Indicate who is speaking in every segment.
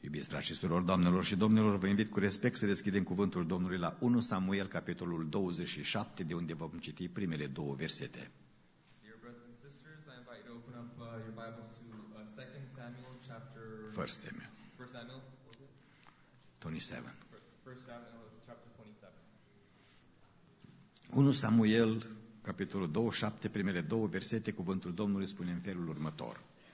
Speaker 1: Iubiți frați și surori, doamnelor și domnilor, vă invit cu respect să deschidem cuvântul Domnului la 1 Samuel, capitolul 27, de unde vom citi primele două versete.
Speaker 2: Dear brothers and sisters, I invite you to open up your Bibles to 2 Samuel chapter...
Speaker 1: 1 Samuel
Speaker 2: 1 Samuel, was it?
Speaker 1: 27.
Speaker 2: 1 Samuel chapter 27.
Speaker 1: 1 Samuel, capitolul 27, primele două versete, cuvântul Domnului spune în felul următor.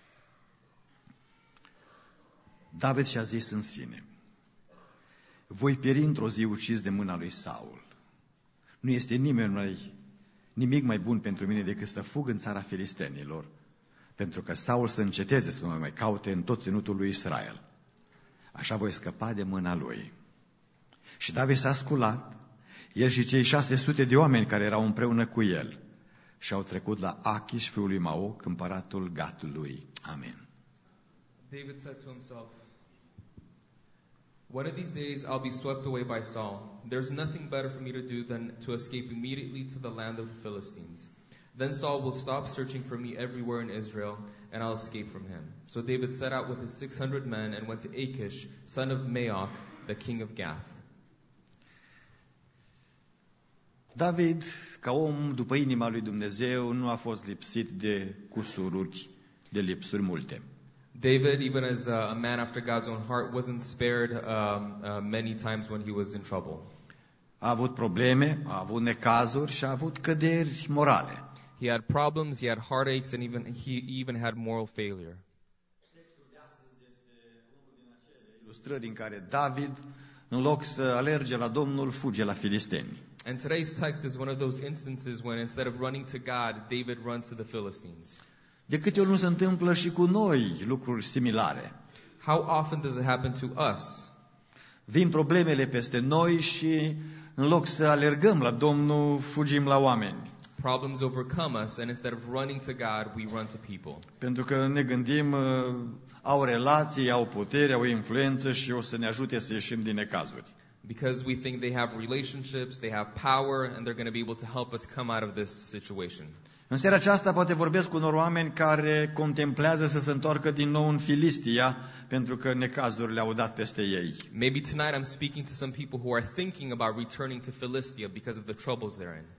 Speaker 1: David și-a zis în sine: voi pieri într-o zi ucis de mâna lui Saul. Nu este nimic mai bun pentru mine decât să fug în țara filistenilor, pentru că Saul să înceteze să mă mai caute în tot ținutul lui Israel. Așa voi scăpa de mâna lui. Și David s-a sculat, el și cei 600 de oameni care erau împreună cu el, și au trecut la Achish, fiul lui Maoc, împăratul Gatului. Amen.
Speaker 2: David said to himself, one of these days I'll be swept away by Saul. There's nothing better for me to do than to escape immediately to the land of the Philistines. Then Saul will stop searching for me everywhere in Israel, and I'll escape from him. So David set out with his 600 men and went to Achish, son of Maoc, the king of Gath.
Speaker 1: David, ca om după inima lui Dumnezeu, nu a fost lipsit de cusururi, de lipsuri multe.
Speaker 2: David, even as a man after God's own heart, wasn't spared many times when he was in trouble.
Speaker 1: A avut probleme, a avut necazuri și a avut căderi morale.
Speaker 2: He had problems, he had heartaches, and he even had moral failure.
Speaker 1: Textul de astăzi este unul din acele ilustrări în care David, în loc să alerge la Domnul, fuge la filisteni.
Speaker 2: And today's text is one of those instances when instead of running to God, David runs to the Philistines.
Speaker 1: De câte ori nu se întâmplă și cu noi lucruri similare?
Speaker 2: How often does it happen to us?
Speaker 1: Vin problemele peste noi și în loc să alergăm la Domnul, fugim la oameni.
Speaker 2: Problems overcome us, and instead of running to God, we run to people.
Speaker 1: Pentru că ne gândim, au relații, au putere, au influență și o să ne ajute să ieșim din necazuri.
Speaker 2: Because we think they have relationships, they have power, and they're going to be able to help us come out of this situation.
Speaker 1: În seara aceasta poate vorbesc cu unor oameni care contemplează să se întoarcă din nou în Filistia, pentru că necazurile au dat peste ei.
Speaker 2: Maybe tonight I'm speaking to some people who are thinking about returning to Philistia because of the troubles they're in.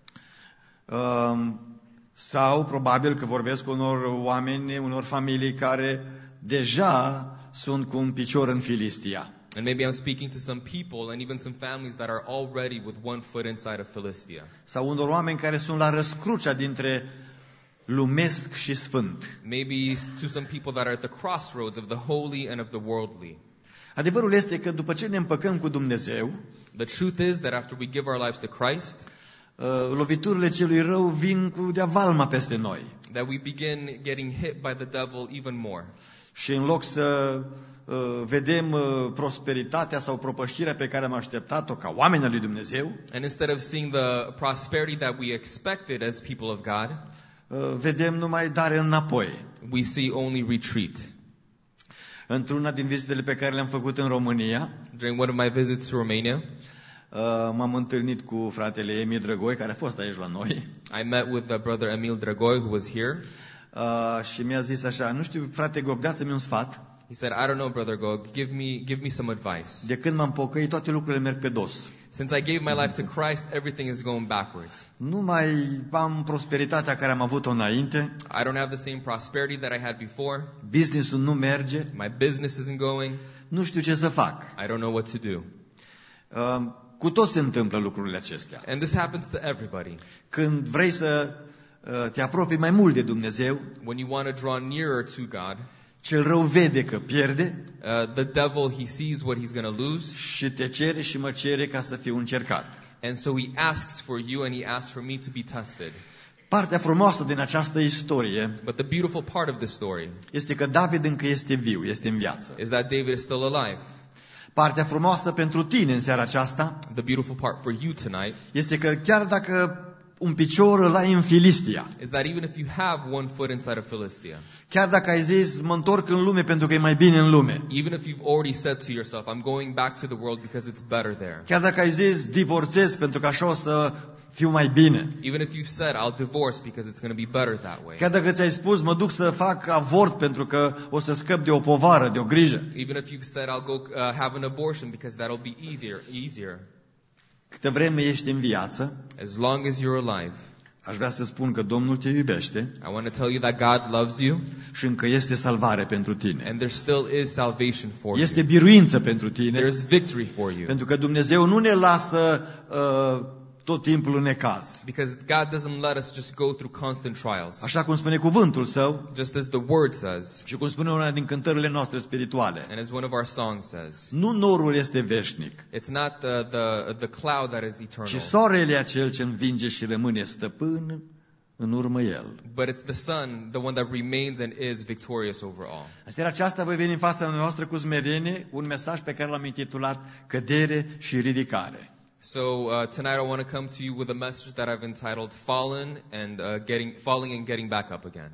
Speaker 1: Sau probabil că vorbesc cu unor oameni, unor familii care deja sunt cu un picior în Filistia.
Speaker 2: And maybe I'm speaking to some people and even some families that are already with one foot inside of Philistia.
Speaker 1: Sau unor oameni care sunt la răscrucea dintre lumesc și sfânt.
Speaker 2: Maybe to some people that are at the crossroads of the holy and of the worldly.
Speaker 1: Adevărul este că după ce ne împăcăm cu Dumnezeu,
Speaker 2: The truth is that after we give our lives to Christ,
Speaker 1: loviturile celui rău vin cu de-a valma peste noi.
Speaker 2: that we begin getting hit by the devil even more.
Speaker 1: Și în loc să vedem prosperitatea sau propășirea pe care am așteptat-o ca oameni al lui Dumnezeu,
Speaker 2: And instead of seeing the prosperity that we expected as people of God,
Speaker 1: vedem numai dare înapoi.
Speaker 2: we see only retreat.
Speaker 1: Într-una din vizitele pe care le-am făcut în România,
Speaker 2: During one of my visits to Romania,
Speaker 1: m-am întâlnit cu fratele Emil Drăgoi, care a fost aici la noi,
Speaker 2: I met with brother Emil Dragoi, who was here.
Speaker 1: și mi-a zis așa: nu știu, frate Gog, dați-mi un sfat.
Speaker 2: He said, I don't know, brother Gog, give me some advice.
Speaker 1: De când m-am pocăit, toate lucrurile merg pe dos.
Speaker 2: Since I gave my life to Christ, everything is going backwards.
Speaker 1: Nu mai am prosperitatea care am avut-o înainte,
Speaker 2: I don't have the same prosperity that I had before.
Speaker 1: business-ul nu merge,
Speaker 2: My business isn't going.
Speaker 1: nu știu ce să fac.
Speaker 2: I don't know what to do.
Speaker 1: Cu toți se întâmplă lucrurile acestea.
Speaker 2: And this happens to everybody.
Speaker 1: Când vrei să te apropii mai mult de Dumnezeu,
Speaker 2: When you want to draw nearer to God,
Speaker 1: cel rău vede că pierde
Speaker 2: the devil, he sees what he's going to lose.
Speaker 1: și te cere și mă cere ca să fiu încercat.
Speaker 2: And so he asks for you and he asks for me to be tested.
Speaker 1: Partea frumoasă din această istorie
Speaker 2: But the beautiful part of this story
Speaker 1: este că David încă este viu, este în viață.
Speaker 2: is that David is still alive.
Speaker 1: Partea frumoasă pentru tine în seara aceasta
Speaker 2: The beautiful part for you tonight
Speaker 1: este că chiar dacă un picior îl ai în Filistia.
Speaker 2: is that even if you have one foot inside of Philistia,
Speaker 1: Chiar dacă ai zis, mă întorc în lume pentru că e mai bine în lume.
Speaker 2: even if you've already said to yourself, I'm going back to the world because it's better there,
Speaker 1: Chiar dacă ai zis, divorțez pentru că așa o să fiu mai bine.
Speaker 2: even if you've said, I'll divorce because it's going to be better that way,
Speaker 1: Chiar dacă ți-ai spus, mă duc să fac avort pentru că o să scăp de o povară, de o grijă.
Speaker 2: even if you've said, I'll go have an abortion because that'll be easier,
Speaker 1: Câtă vreme ești în viață,
Speaker 2: as long as you're alive,
Speaker 1: aș vrea să spun că Domnul te iubește
Speaker 2: I want to tell you that God loves you,
Speaker 1: și încă este salvare pentru tine.
Speaker 2: and there still is salvation for you.
Speaker 1: Este biruință pentru tine,
Speaker 2: There's victory for you.
Speaker 1: pentru că Dumnezeu nu ne lasă tot timpul în necaz.
Speaker 2: Because God doesn't let us just go through constant trials.
Speaker 1: Așa cum spune cuvântul Său
Speaker 2: Just as the Word says,
Speaker 1: și cum spune una din cântările noastre spirituale.
Speaker 2: and as one of our songs says,
Speaker 1: Nu norul este veșnic,
Speaker 2: it's not the cloud that is eternal,
Speaker 1: ci soarele e acel ce învinge și rămâne stăpân în urmă el.
Speaker 2: but it's the sun, the one that remains and is victorious over all.
Speaker 1: În seara aceasta voi veni în fața noastră cu smerenie un mesaj pe care l-am intitulat Cădere și ridicare.
Speaker 2: So tonight I want to come to you with a message that I've entitled Falling and Getting Back Up Again.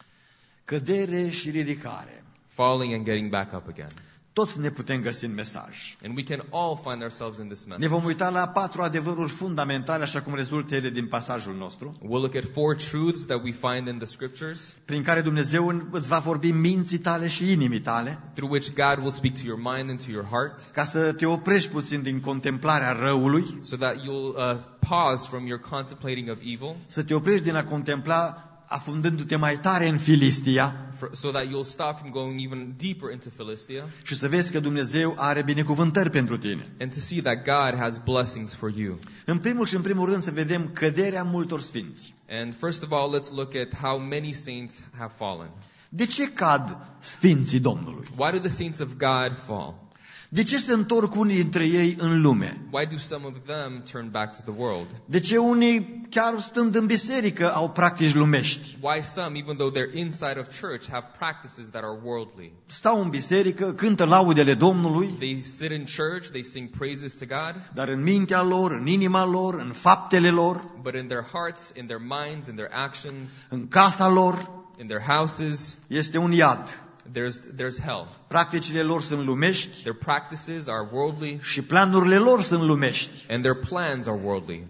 Speaker 1: Cădere și ridicare.
Speaker 2: Falling and getting back up again.
Speaker 1: Toți ne putem găsi în mesaj.
Speaker 2: And we can all find ourselves in this
Speaker 1: Ne
Speaker 2: message.
Speaker 1: vom uita la 4 adevăruri fundamentale, așa cum rezultă ele din pasajul nostru,
Speaker 2: We'll look at 4 truths that we find in the scriptures,
Speaker 1: prin care Dumnezeu îți va vorbi minții tale și inimii tale,
Speaker 2: through which God will speak to your mind and to your heart,
Speaker 1: ca să te oprești puțin din contemplarea răului,
Speaker 2: so that you'll pause from your contemplating of evil,
Speaker 1: să te oprești din a contempla afundându-te mai tare în Filistia
Speaker 2: so that you'll stop from going even deeper into Philistia,
Speaker 1: și să vezi că Dumnezeu are binecuvântări pentru tine.
Speaker 2: and to see that God has blessings for you.
Speaker 1: În primul și în primul rând să vedem căderea multor sfinți.
Speaker 2: And first of all, let's look at how many saints have fallen.
Speaker 1: De ce cad sfinții Domnului?
Speaker 2: Why do the saints of God fall?
Speaker 1: De ce se întorc unii dintre ei în lume?
Speaker 2: Why do some of them turn back to the world?
Speaker 1: De ce unii, chiar stând în biserică, au practici lumești?
Speaker 2: Why some, even though they're inside of church, have practices that are worldly?
Speaker 1: Stau în biserică, cântă laudele Domnului,
Speaker 2: They sit in church, they sing praises to God,
Speaker 1: dar în mintea lor, în inima lor, în faptele lor,
Speaker 2: but in their hearts, in their minds, in their actions,
Speaker 1: în casa lor,
Speaker 2: in their houses,
Speaker 1: este un iad.
Speaker 2: there's hell.
Speaker 1: Practicile lor sunt lumești
Speaker 2: Their practices are worldly,
Speaker 1: și planurile lor sunt lumești.
Speaker 2: and their plans are worldly.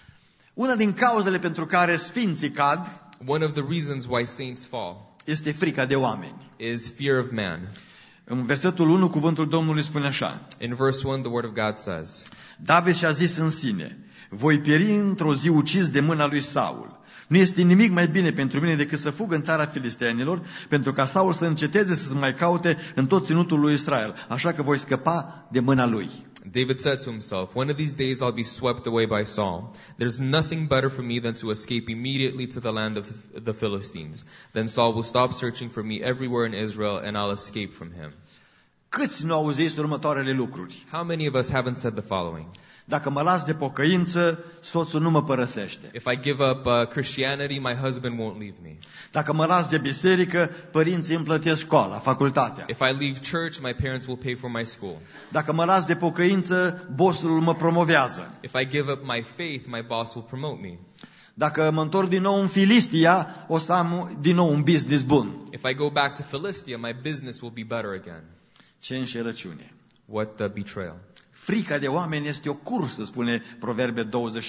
Speaker 1: Una din cauzele pentru care sfinții cad
Speaker 2: One of the reasons why saints fall
Speaker 1: este frica de oameni.
Speaker 2: is fear of man.
Speaker 1: În versetul 1, cuvântul Domnului spune așa:
Speaker 2: In verse 1, the word of God says,
Speaker 1: David și-a zis în sine, voi pieri într-o zi ucis de mâna lui Saul. Nu este nimic mai bine pentru mine decât să fug în țara filisteanilor, pentru ca Saul să înceteze să mai caute în tot ținutul lui Israel. Așa că voi scăpa de mâna lui.
Speaker 2: David said to himself, one of these days I'll be swept away by Saul. There's nothing better for me than to escape immediately to the land of the Philistines. Then Saul will stop searching for me everywhere in Israel, and I'll escape from him.
Speaker 1: Câți nu au zis următoarele lucruri?
Speaker 2: How many of us haven't said the following?
Speaker 1: Dacă mă las de pocăință, soțul nu mă părăsește.
Speaker 2: If I give up Christianity, my husband won't leave me.
Speaker 1: Dacă mă las de biserică, părinții îmi plătesc școala, facultatea.
Speaker 2: If I leave church, my parents will pay for my school.
Speaker 1: Dacă mă las de pocăință, bossul mă promovează.
Speaker 2: If I give up my faith, my boss will promote me.
Speaker 1: Dacă mă întorc din nou în Filistia, o să am din nou un business bun.
Speaker 2: If I go back to Philistia, my business will be better again.
Speaker 1: Ce înșelăciune!
Speaker 2: What a betrayal.
Speaker 1: Frica de oameni este o cursă, spune Proverbe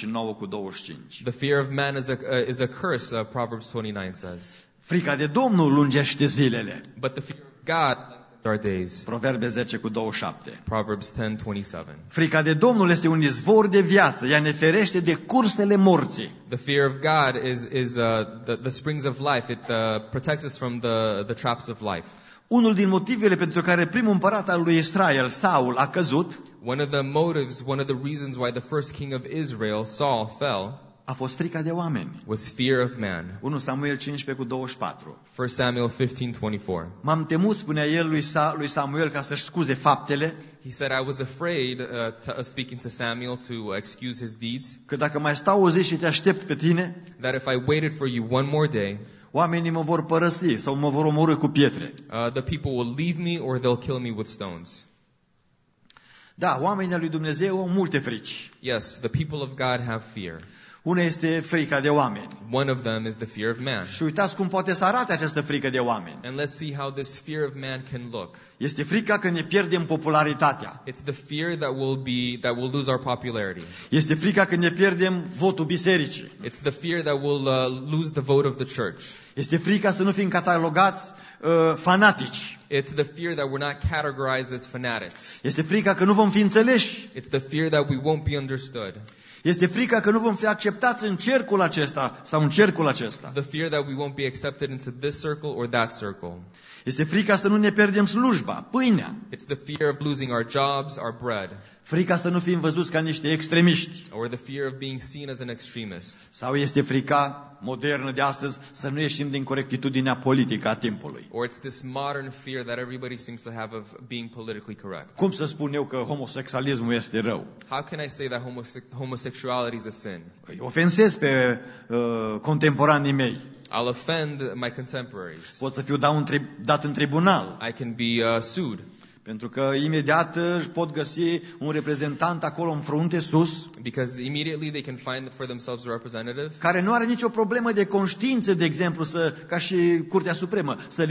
Speaker 1: 29:25.
Speaker 2: The fear of man is a curse, Proverbs 29 says.
Speaker 1: Frica de Domnul lungește zilele.
Speaker 2: But the fear of God lengthens our days.
Speaker 1: Proverbe 10:27.
Speaker 2: Proverbs 10:27.
Speaker 1: Frica de Domnul este un izvor de viață, ea ne ferește de cursele morții.
Speaker 2: The fear of God is the springs of life. It protects us from the traps of life.
Speaker 1: Unul din motivele pentru care primul împărat al lui Israel, Saul, a căzut,
Speaker 2: One of the motives, one of the reasons why the first king of Israel, Saul, fell
Speaker 1: a fost frica de oameni.
Speaker 2: was fear of man.
Speaker 1: 1 Samuel 15:24.
Speaker 2: 1 Samuel 15:24.
Speaker 1: M-am temut, spunea el lui Samuel, ca să-și scuze faptele,
Speaker 2: He said, I was afraid, speaking to Samuel, to excuse his deeds,
Speaker 1: că dacă mai stau o zi și te aștept pe tine,
Speaker 2: that if I waited for you one more day,
Speaker 1: oamenii mă vor părăsi sau mă vor omorî cu pietre.
Speaker 2: the people will leave me or they'll kill me with stones.
Speaker 1: Da, oamenii lui Dumnezeu au multe frici.
Speaker 2: Yes, the people of God have fear.
Speaker 1: Una este frica de oameni.
Speaker 2: One of them is the fear of man.
Speaker 1: Și uitați cum poate să arate această frică de oameni.
Speaker 2: And let's see how this fear of man can look.
Speaker 1: Este frica că ne pierdem popularitatea.
Speaker 2: It's the fear that we'll lose our popularity.
Speaker 1: Este frica că ne pierdem votul bisericii.
Speaker 2: It's the fear that we'll lose the vote of the church.
Speaker 1: Este frica să nu fim catalogați fanatici.
Speaker 2: It's the fear that we're not categorized as fanatics.
Speaker 1: Este frica că nu vom fi înțeleși.
Speaker 2: It's the fear that we won't be understood.
Speaker 1: Este frica că nu vom fi acceptați în cercul acesta sau în cercul acesta.
Speaker 2: The fear that we won't be accepted into this circle or that circle.
Speaker 1: Este frica să nu ne pierdem slujba, pâinea.
Speaker 2: It's the fear of losing our jobs, our bread.
Speaker 1: Frica să nu fim văzuți ca niște extremiști.
Speaker 2: Or the fear of being seen as an extremist.
Speaker 1: Sau este frica modernă de astăzi să nu ieșim din corectitudinea politică a timpului.
Speaker 2: Or it's this modern fear that everybody seems to have of being politically correct.
Speaker 1: Cum să spun eu că homosexualismul este rău?
Speaker 2: How can I say that homosexuality is a sin?
Speaker 1: Îi ofensez pe contemporanii mei.
Speaker 2: I'll offend my contemporaries.
Speaker 1: Pot să fiu dat în tribunal.
Speaker 2: I can be sued.
Speaker 1: Pentru că imediat își pot găsi un reprezentant acolo în frunte sus,
Speaker 2: because immediately they can find for themselves a representative
Speaker 1: care nu are nicio problemă de conștiință, de exemplu, ca și Curtea Supremă, să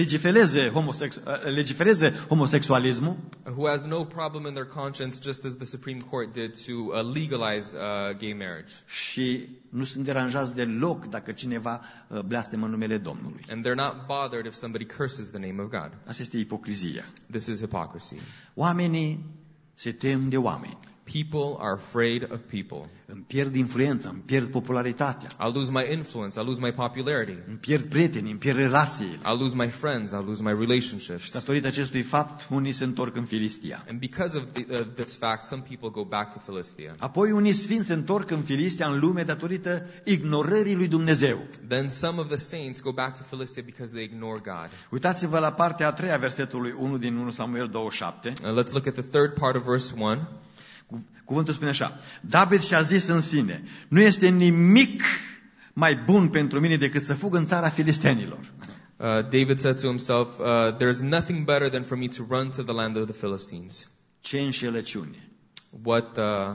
Speaker 1: legifereze homosexualismul.
Speaker 2: Who has no problem in their conscience, just as the Supreme Court did to legalize gay marriage.
Speaker 1: Și nu sunt deranjați deloc dacă cineva blestemă numele Domnului.
Speaker 2: And they're not bothered if somebody curses the name of God.
Speaker 1: Asta este ipocrizia.
Speaker 2: This is hypocrisy.
Speaker 1: Oamenii se tem de oameni.
Speaker 2: People are afraid of people.
Speaker 1: Îmi pierd influența, îmi pierd popularitatea.
Speaker 2: I'll lose my influence, I'll lose my popularity.
Speaker 1: Îmi pierd prietenii, îmi pierd relațiile.
Speaker 2: I'll lose my friends, I'll lose my relationships.
Speaker 1: Și datorită acestui fapt, unii se întorc în Filistia.
Speaker 2: And because of this fact, some people go back to Philistia.
Speaker 1: Apoi unii sfinți se întorc în Filistia, în lume, datorită ignorării lui Dumnezeu.
Speaker 2: Then some of the saints go back to Philistia because they ignore God.
Speaker 1: Uitați-vă la partea a 3-a versetului 1 din 1 Samuel 27.
Speaker 2: Let's look at the third part of verse 1.
Speaker 1: Cuvântul spune așa: David și-a zis în sine, nu este nimic mai bun pentru mine decât să fug în țara filistenilor.
Speaker 2: David said to himself, there's nothing better than for me to run to the land of the Philistines.
Speaker 1: Ce înșelăciune!
Speaker 2: What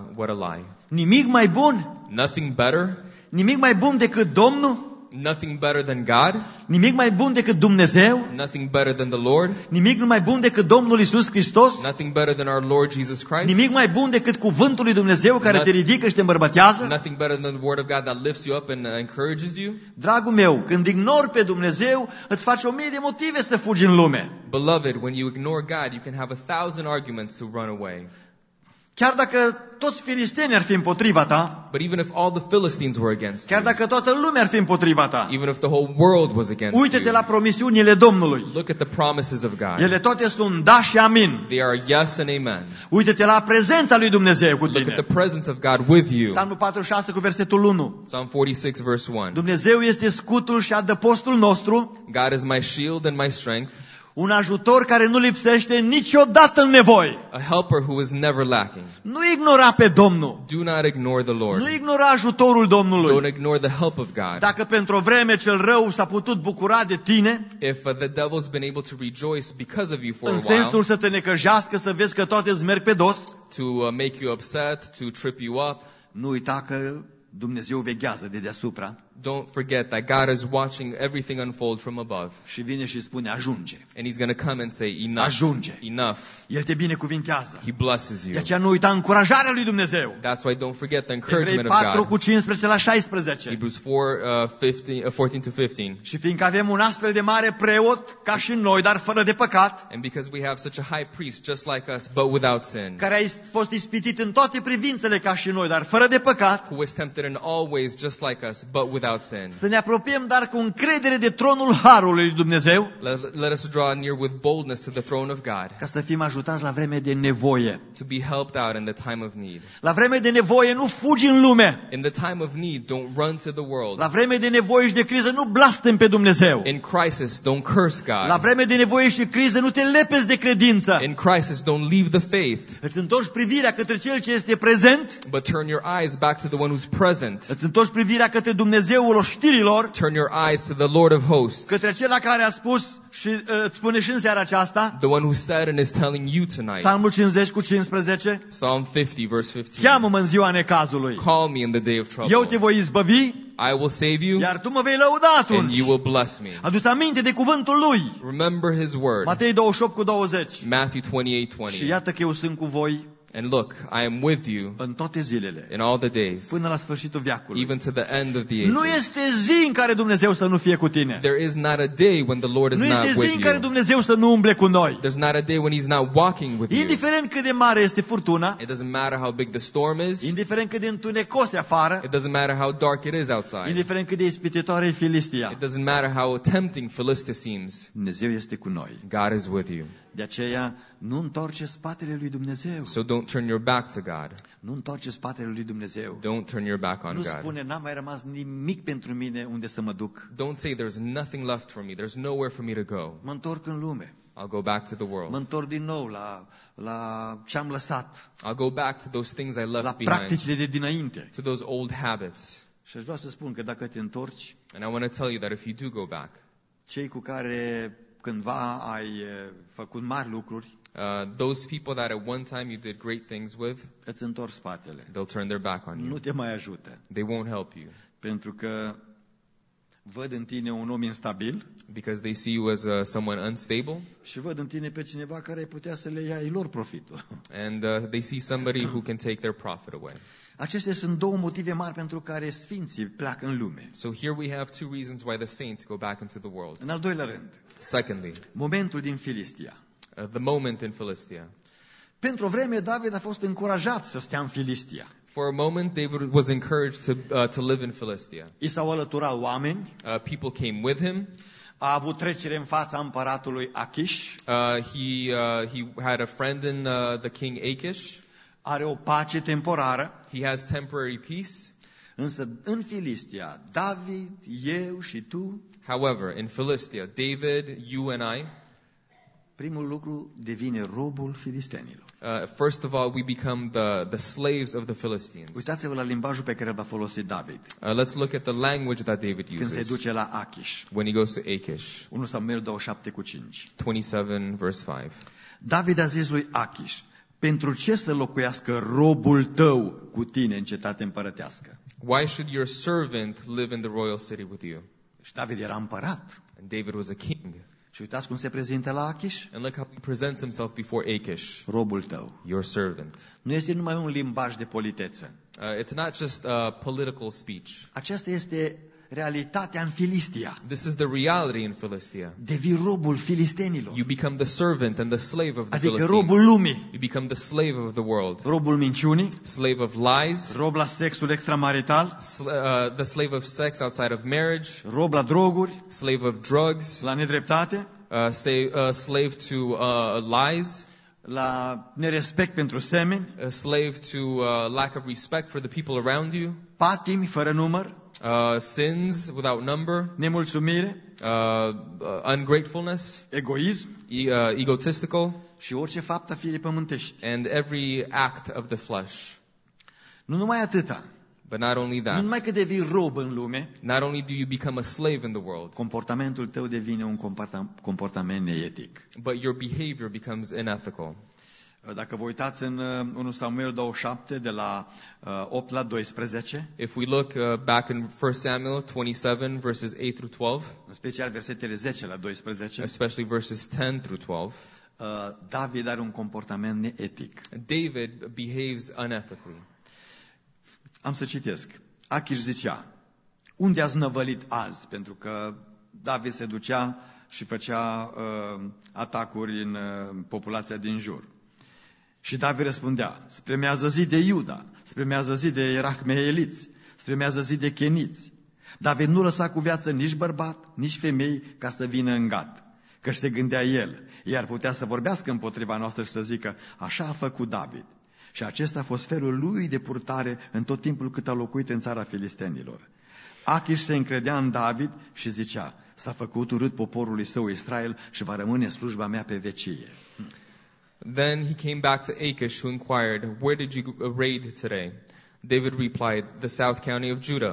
Speaker 2: a lie.
Speaker 1: Nimic mai bun?
Speaker 2: Nothing better?
Speaker 1: Nimic mai bun decât Domnul?
Speaker 2: Nothing better than God?
Speaker 1: Nimic mai bun decât Dumnezeu?
Speaker 2: Nothing better than the Lord?
Speaker 1: Nimic mai bun decât Domnul Iisus Hristos?
Speaker 2: Nothing better than our Lord Jesus Christ?
Speaker 1: Nimic mai bun decât cuvântul lui Dumnezeu care te ridică și te îmbărbătează?
Speaker 2: Nothing better than the word of God that lifts you up and encourages you?
Speaker 1: Dragul meu, când ignori pe Dumnezeu, îți faci 1000 de motive să fugi în lume.
Speaker 2: Beloved, when you ignore God, you can have 1,000 arguments to run away.
Speaker 1: Chiar dacă toți filistenii ar fi împotriva ta,
Speaker 2: but even if all the Philistines were against
Speaker 1: chiar
Speaker 2: you,
Speaker 1: dacă toată lumea ar fi împotriva ta,
Speaker 2: even if the whole world was against
Speaker 1: uite-te
Speaker 2: you,
Speaker 1: la promisiunile Domnului.
Speaker 2: look at the promises of God.
Speaker 1: Ele toate sunt da și amin.
Speaker 2: They are yes and amen.
Speaker 1: Uite-te la prezența lui Dumnezeu cu
Speaker 2: Look
Speaker 1: tine.
Speaker 2: at the presence of God with you.
Speaker 1: Psalmul 46 cu versetul 1.
Speaker 2: Psalm 46 verse 1.
Speaker 1: Dumnezeu este scutul și adăpostul nostru,
Speaker 2: God is my shield and my strength,
Speaker 1: un ajutor care nu lipsește niciodată în nevoi.
Speaker 2: a helper who is never lacking.
Speaker 1: Nu ignora pe Domnul.
Speaker 2: Do not ignore the Lord.
Speaker 1: Nu ignora ajutorul Domnului.
Speaker 2: Don't ignore the help of God.
Speaker 1: Dacă pentru o vreme cel rău s-a putut bucura de tine,
Speaker 2: If the devil's been able to rejoice because of you for
Speaker 1: în
Speaker 2: a while,
Speaker 1: sensul să te necăjească, să vezi că toate îți merg pe dos,
Speaker 2: to make you upset, to trip you up,
Speaker 1: nu uita că Dumnezeu veghează de deasupra
Speaker 2: don't forget that God is watching everything unfold from above.
Speaker 1: și vine și spune ajunge.
Speaker 2: And He's going to come and say, enough,
Speaker 1: Ajunge.
Speaker 2: enough.
Speaker 1: El te binecuvintează.
Speaker 2: He blesses
Speaker 1: De
Speaker 2: you.
Speaker 1: aceea nu uita încurajarea lui Dumnezeu.
Speaker 2: That's why don't forget the
Speaker 1: Evrei
Speaker 2: encouragement of
Speaker 1: 4
Speaker 2: God.
Speaker 1: cu 15 la 16.
Speaker 2: Hebrews 14 to 15.
Speaker 1: Și fiindcă avem un astfel de mare preot ca și noi, dar fără de păcat,
Speaker 2: And because we have such a high priest just like us, but without sin,
Speaker 1: care a fost ispitit în toate privințele ca și noi, dar fără de păcat,
Speaker 2: who was tempted in all ways just like us, but without sin.
Speaker 1: să ne apropiem dar cu încredere de tronul harului lui Dumnezeu,
Speaker 2: Let us draw near with boldness to the throne of God,
Speaker 1: ca să fim ajutați la vreme de nevoie.
Speaker 2: to be helped out in the time of need.
Speaker 1: La vreme de nevoie nu fugi în lume.
Speaker 2: In the time of need, don't run to the world.
Speaker 1: La vreme de nevoie și de criză nu blastem pe Dumnezeu.
Speaker 2: In crisis, don't curse
Speaker 1: La
Speaker 2: God.
Speaker 1: vreme de nevoie și de criză nu te lepezi de credință.
Speaker 2: In crisis, don't leave the faith,
Speaker 1: Îți întorci privirea către Cel ce este prezent,
Speaker 2: but turn your eyes back to the one who's present.
Speaker 1: îți întorci privirea către Dumnezeu Dumnezeul oștirilor,
Speaker 2: turn your eyes to the Lord of hosts,
Speaker 1: către acela care a spus și îți spune și în seara aceasta,
Speaker 2: the one who said and is telling you tonight.
Speaker 1: Psalmul 50 cu 15,
Speaker 2: Psalm 50 verse 15.
Speaker 1: cheamă-mă în ziua necazului.
Speaker 2: Call me in the day of trouble.
Speaker 1: Eu te voi izbăvi,
Speaker 2: I will save you,
Speaker 1: iar tu mă vei lăuda
Speaker 2: and
Speaker 1: atunci.
Speaker 2: you will bless me.
Speaker 1: Adu-ți aminte de cuvântul lui.
Speaker 2: Remember his word.
Speaker 1: Matei 28 cu 20.
Speaker 2: Matthew 28:20.
Speaker 1: Și iată că eu sunt cu voi
Speaker 2: And look, I am with you
Speaker 1: în toate zilele,
Speaker 2: in all the days,
Speaker 1: până la sfârșitul veacului.
Speaker 2: even to the end of the
Speaker 1: Nu
Speaker 2: ages.
Speaker 1: este zi în care Dumnezeu să nu fie cu tine.
Speaker 2: There is not a day when the Lord is
Speaker 1: Nu
Speaker 2: not
Speaker 1: este zi
Speaker 2: with
Speaker 1: în care
Speaker 2: you.
Speaker 1: Dumnezeu să nu umble cu noi.
Speaker 2: There's not a day when he's not walking with you.
Speaker 1: Indiferent cât de mare este furtuna,
Speaker 2: It doesn't matter how big the storm is.
Speaker 1: indiferent cât de întunecos e afară,
Speaker 2: It doesn't matter how dark it is outside.
Speaker 1: indiferent cât de ispititoare e Filistia,
Speaker 2: It doesn't matter how tempting Philistia seems.
Speaker 1: Dumnezeu este cu noi.
Speaker 2: God is with you.
Speaker 1: De aceea, nu întoarce spatele lui Dumnezeu.
Speaker 2: So don't turn your back to God.
Speaker 1: Nu întoarce spatele lui Dumnezeu.
Speaker 2: Don't turn your back on
Speaker 1: Nu
Speaker 2: God.
Speaker 1: spune, n-a mai rămas nimic pentru mine unde să mă duc.
Speaker 2: Don't say there's nothing left for me. There's nowhere for me to go.
Speaker 1: Mă întorc în lume.
Speaker 2: I'll go back to the
Speaker 1: Mă
Speaker 2: world.
Speaker 1: întorc din nou la ce am lăsat,
Speaker 2: I'll go back to those things I
Speaker 1: la
Speaker 2: left behind,
Speaker 1: practicile de dinainte.
Speaker 2: to those old habits.
Speaker 1: Și aș vrea să spun că dacă te întorci,
Speaker 2: And I want to tell you that if you do go back,
Speaker 1: cei cu care cândva ai făcut mari lucruri,
Speaker 2: those people that at one time you did great things with,
Speaker 1: îți întorc spatele.
Speaker 2: they'll turn their back on
Speaker 1: Nu
Speaker 2: you.
Speaker 1: te mai ajută.
Speaker 2: They won't help you
Speaker 1: Pentru că văd în tine un om instabil
Speaker 2: because they see you as someone unstable,
Speaker 1: și văd în tine pe cineva care ai putea să le iei lor profitul.
Speaker 2: and they see somebody who can take their profit away.
Speaker 1: Acestea sunt două motive mari pentru care sfinții pleacă în lume.
Speaker 2: So here we have two reasons why the saints go back into the world.
Speaker 1: În al doilea rând,
Speaker 2: Secondly,
Speaker 1: momentul din Filistia.
Speaker 2: the moment in Philistia.
Speaker 1: Pentru o vreme, David a fost încurajat să stea în Filistia.
Speaker 2: For a moment, David was encouraged to live in Philistia.
Speaker 1: I s-au alăturat oameni,
Speaker 2: People came with him.
Speaker 1: a avut trecere în fața împăratului Achish,
Speaker 2: He had a friend in the king Achish.
Speaker 1: are o pace temporară,
Speaker 2: He has temporary peace.
Speaker 1: însă în Filistia, David, eu și tu,
Speaker 2: However, in Philistia, David, you and I,
Speaker 1: primul lucru devine robul filistenilor.
Speaker 2: first of all, we become the slaves of the Philistines.
Speaker 1: Uitați-vă la limbajul pe care îl va folosi David
Speaker 2: Let's look at the language that David
Speaker 1: când se
Speaker 2: uses
Speaker 1: duce la Achish.
Speaker 2: when he goes to Achish.
Speaker 1: 1 Samuel 27 cu 5.
Speaker 2: 27 verse 5.
Speaker 1: David a zis lui Achish, pentru ce să locuiască robul tău cu tine în cetate împărătească?
Speaker 2: Why should your servant live in the royal city with you?
Speaker 1: Și David era împărat.
Speaker 2: And David was a king.
Speaker 1: Și uitați cum se prezintă la Achish?
Speaker 2: And look how he presents himself before Achish,
Speaker 1: Robul tău.
Speaker 2: your servant.
Speaker 1: Nu este numai un limbaj de politeță.
Speaker 2: It's not just a political speech.
Speaker 1: Aceasta este realitatea în Filistia.
Speaker 2: This is the reality in Philistia.
Speaker 1: Devii robul filistenilor.
Speaker 2: You become the servant and the slave of the
Speaker 1: Adică
Speaker 2: Philistines.
Speaker 1: robul lumii.
Speaker 2: You become the slave of the world.
Speaker 1: Robul minciunii,
Speaker 2: Slave of lies.
Speaker 1: rob la sexul extramarital,
Speaker 2: The slave of sex outside of marriage.
Speaker 1: rob la droguri,
Speaker 2: Slave of drugs.
Speaker 1: la nedreptate,
Speaker 2: Slave to lies.
Speaker 1: la nerespect pentru semeni,
Speaker 2: A slave to lack of respect for the people around you.
Speaker 1: patimi fără număr,
Speaker 2: Sins without number.
Speaker 1: nemulțumire,
Speaker 2: Ungratefulness.
Speaker 1: egoism
Speaker 2: Egotistical.
Speaker 1: și orice fapt a firii pământești.
Speaker 2: And every act of the flesh.
Speaker 1: Nu numai atâta.
Speaker 2: But not only
Speaker 1: Nu
Speaker 2: that.
Speaker 1: numai că devii rob în lume,
Speaker 2: Not only do you become a slave in the world,
Speaker 1: comportamentul tău devine un comportament neetic.
Speaker 2: but your behavior becomes unethical.
Speaker 1: Dacă vă uitați în 1 Samuel 27, de la 8 la 12,
Speaker 2: If we look back in 1 Samuel 27, verses 8 through 12,
Speaker 1: în special versetele 10 la 12,
Speaker 2: especially verses 10 through 12,
Speaker 1: David are un comportament neetic.
Speaker 2: David behaves unethically.
Speaker 1: Am să citesc. Achish zicea, unde ați năvălit azi? Pentru că David se ducea și făcea atacuri în populația din jur. Și David răspundea, spre mează zi de Iuda, spre mează zi de Erachmeeliți, spre mează zi de Cheniți. David nu lăsa cu viață nici bărbat, nici femei ca să vină în Gat, căci se gândea el, iar putea să vorbească împotriva noastră și să zică, așa a făcut David. Și acesta a fost felul lui de purtare în tot timpul cât a locuit în țara filistenilor. Achish se încredea în David și zicea, s-a făcut urât poporului său Israel și va rămâne în slujba mea pe vecie.
Speaker 2: Then he came back to Achish, who inquired, where did you raid today? David replied, the south county of Judah.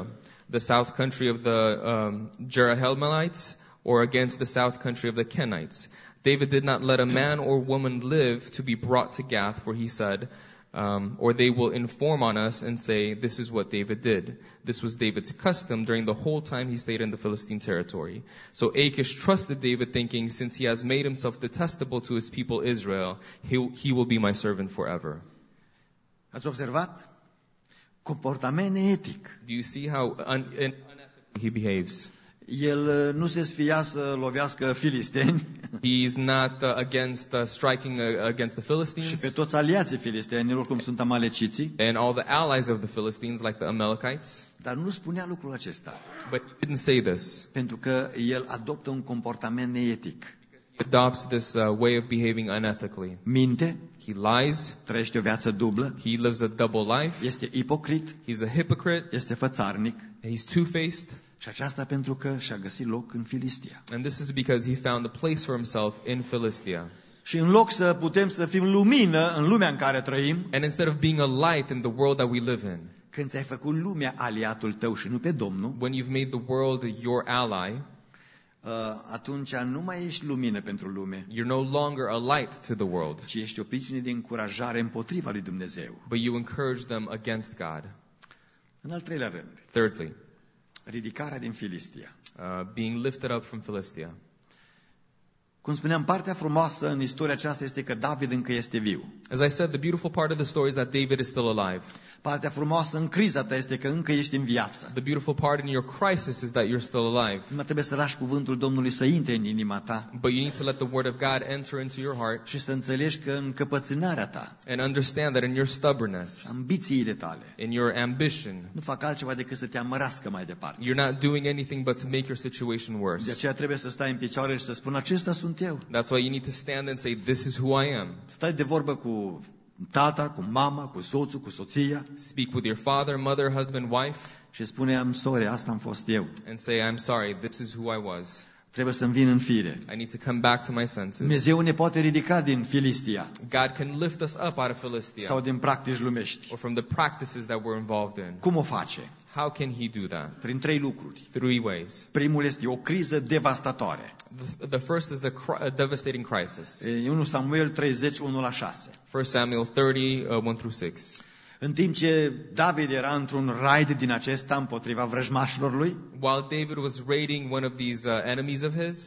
Speaker 2: the south country of the Jerahmeelites, or against the south country of the Kenites. David did not let a man or woman live to be brought to Gath, for he said, or they will inform on us and say, this is what David did. This was David's custom during the whole time he stayed in the Philistine territory. So Achish trusted David, thinking, since he has made himself detestable to his people Israel, he will be my servant forever.
Speaker 1: Ați observat? Comportament neetic.
Speaker 2: Do you see how unethically he behaves?
Speaker 1: El nu se sfia să lovească filisteni.
Speaker 2: He is not against striking against the
Speaker 1: Și
Speaker 2: Philistines
Speaker 1: pe toți aliații filistenilor, cum sunt amaleciții.
Speaker 2: and all the allies of the Philistines, like the Amalekites.
Speaker 1: Dar nu spunea lucrul acesta.
Speaker 2: But he didn't say this.
Speaker 1: Pentru că el adoptă un comportament neetic.
Speaker 2: He adopts this way of behaving unethically.
Speaker 1: Minte,
Speaker 2: He lies.
Speaker 1: trăiește o viață dublă,
Speaker 2: He lives a double life.
Speaker 1: este ipocrit,
Speaker 2: He's a hypocrite.
Speaker 1: este fățarnic.
Speaker 2: He's two-faced.
Speaker 1: Și aceasta pentru că și-a găsit loc în Filistia.
Speaker 2: And this is because he found a place for himself in Philistia.
Speaker 1: Și în loc să putem să fim lumină în lumea în care trăim,
Speaker 2: And instead of being a light in the world that we live in,
Speaker 1: când ți-ai făcut lumea aliatul tău și nu pe Domnul,
Speaker 2: when you've made the world your ally,
Speaker 1: atunci nu mai ești lumină pentru lume,
Speaker 2: you're no longer a light to the world,
Speaker 1: ci ești o pricine de încurajare împotriva lui Dumnezeu.
Speaker 2: but you encourage them against God.
Speaker 1: În al treilea rând,
Speaker 2: Thirdly,
Speaker 1: ridicarea din Filistia.
Speaker 2: being lifted up from Philistia.
Speaker 1: Cum spuneam, partea frumoasă în istoria aceasta este că David încă este viu.
Speaker 2: As I said, the beautiful part of the story is that David is still alive.
Speaker 1: Partea frumoasă în criza ta este că încă ești în viață.
Speaker 2: The beautiful part in your crisis is that you're still alive.
Speaker 1: Nu mai trebuie să lași cuvântul Domnului să intre în inima ta
Speaker 2: But you need to let the word of God enter into your heart
Speaker 1: și să înțelegi că în căpățânarea ta,
Speaker 2: and understand that in your stubbornness,
Speaker 1: ambițiile tale,
Speaker 2: in your ambition,
Speaker 1: nu fac altceva decât să te amărască mai departe.
Speaker 2: you're not doing anything but to make your situation
Speaker 1: De
Speaker 2: worse.
Speaker 1: aceea trebuie să stai în picioare și să spun, acesta sunt eu.
Speaker 2: That's why you need to stand and say, this is who I am.
Speaker 1: Stai de vorbă cu tata, cu mama, cu soțul, cu soția
Speaker 2: Speak with your father, mother, husband, wife,
Speaker 1: și spune, am sorry, asta am fost eu.
Speaker 2: and say, I'm sorry, this is who I was.
Speaker 1: Trebuie să-mi vin în fire.
Speaker 2: I need to come back to my senses.
Speaker 1: Dumnezeu ne poate ridica din Filistia
Speaker 2: God can lift us up out of Philistia
Speaker 1: sau din practici lumești.
Speaker 2: or from the practices that we're involved in.
Speaker 1: Cum o face?
Speaker 2: How can he do that?
Speaker 1: Prin trei lucruri.
Speaker 2: 3 ways.
Speaker 1: Primul este o criză devastatoare.
Speaker 2: The first is a devastating crisis.
Speaker 1: E 1 Samuel 30, 1-6.
Speaker 2: 1 Samuel 30, 1 through 6.
Speaker 1: În timp ce David era într-un raid din acesta împotriva vrăjmașilor lui,
Speaker 2: While David was raiding one of these enemies of his,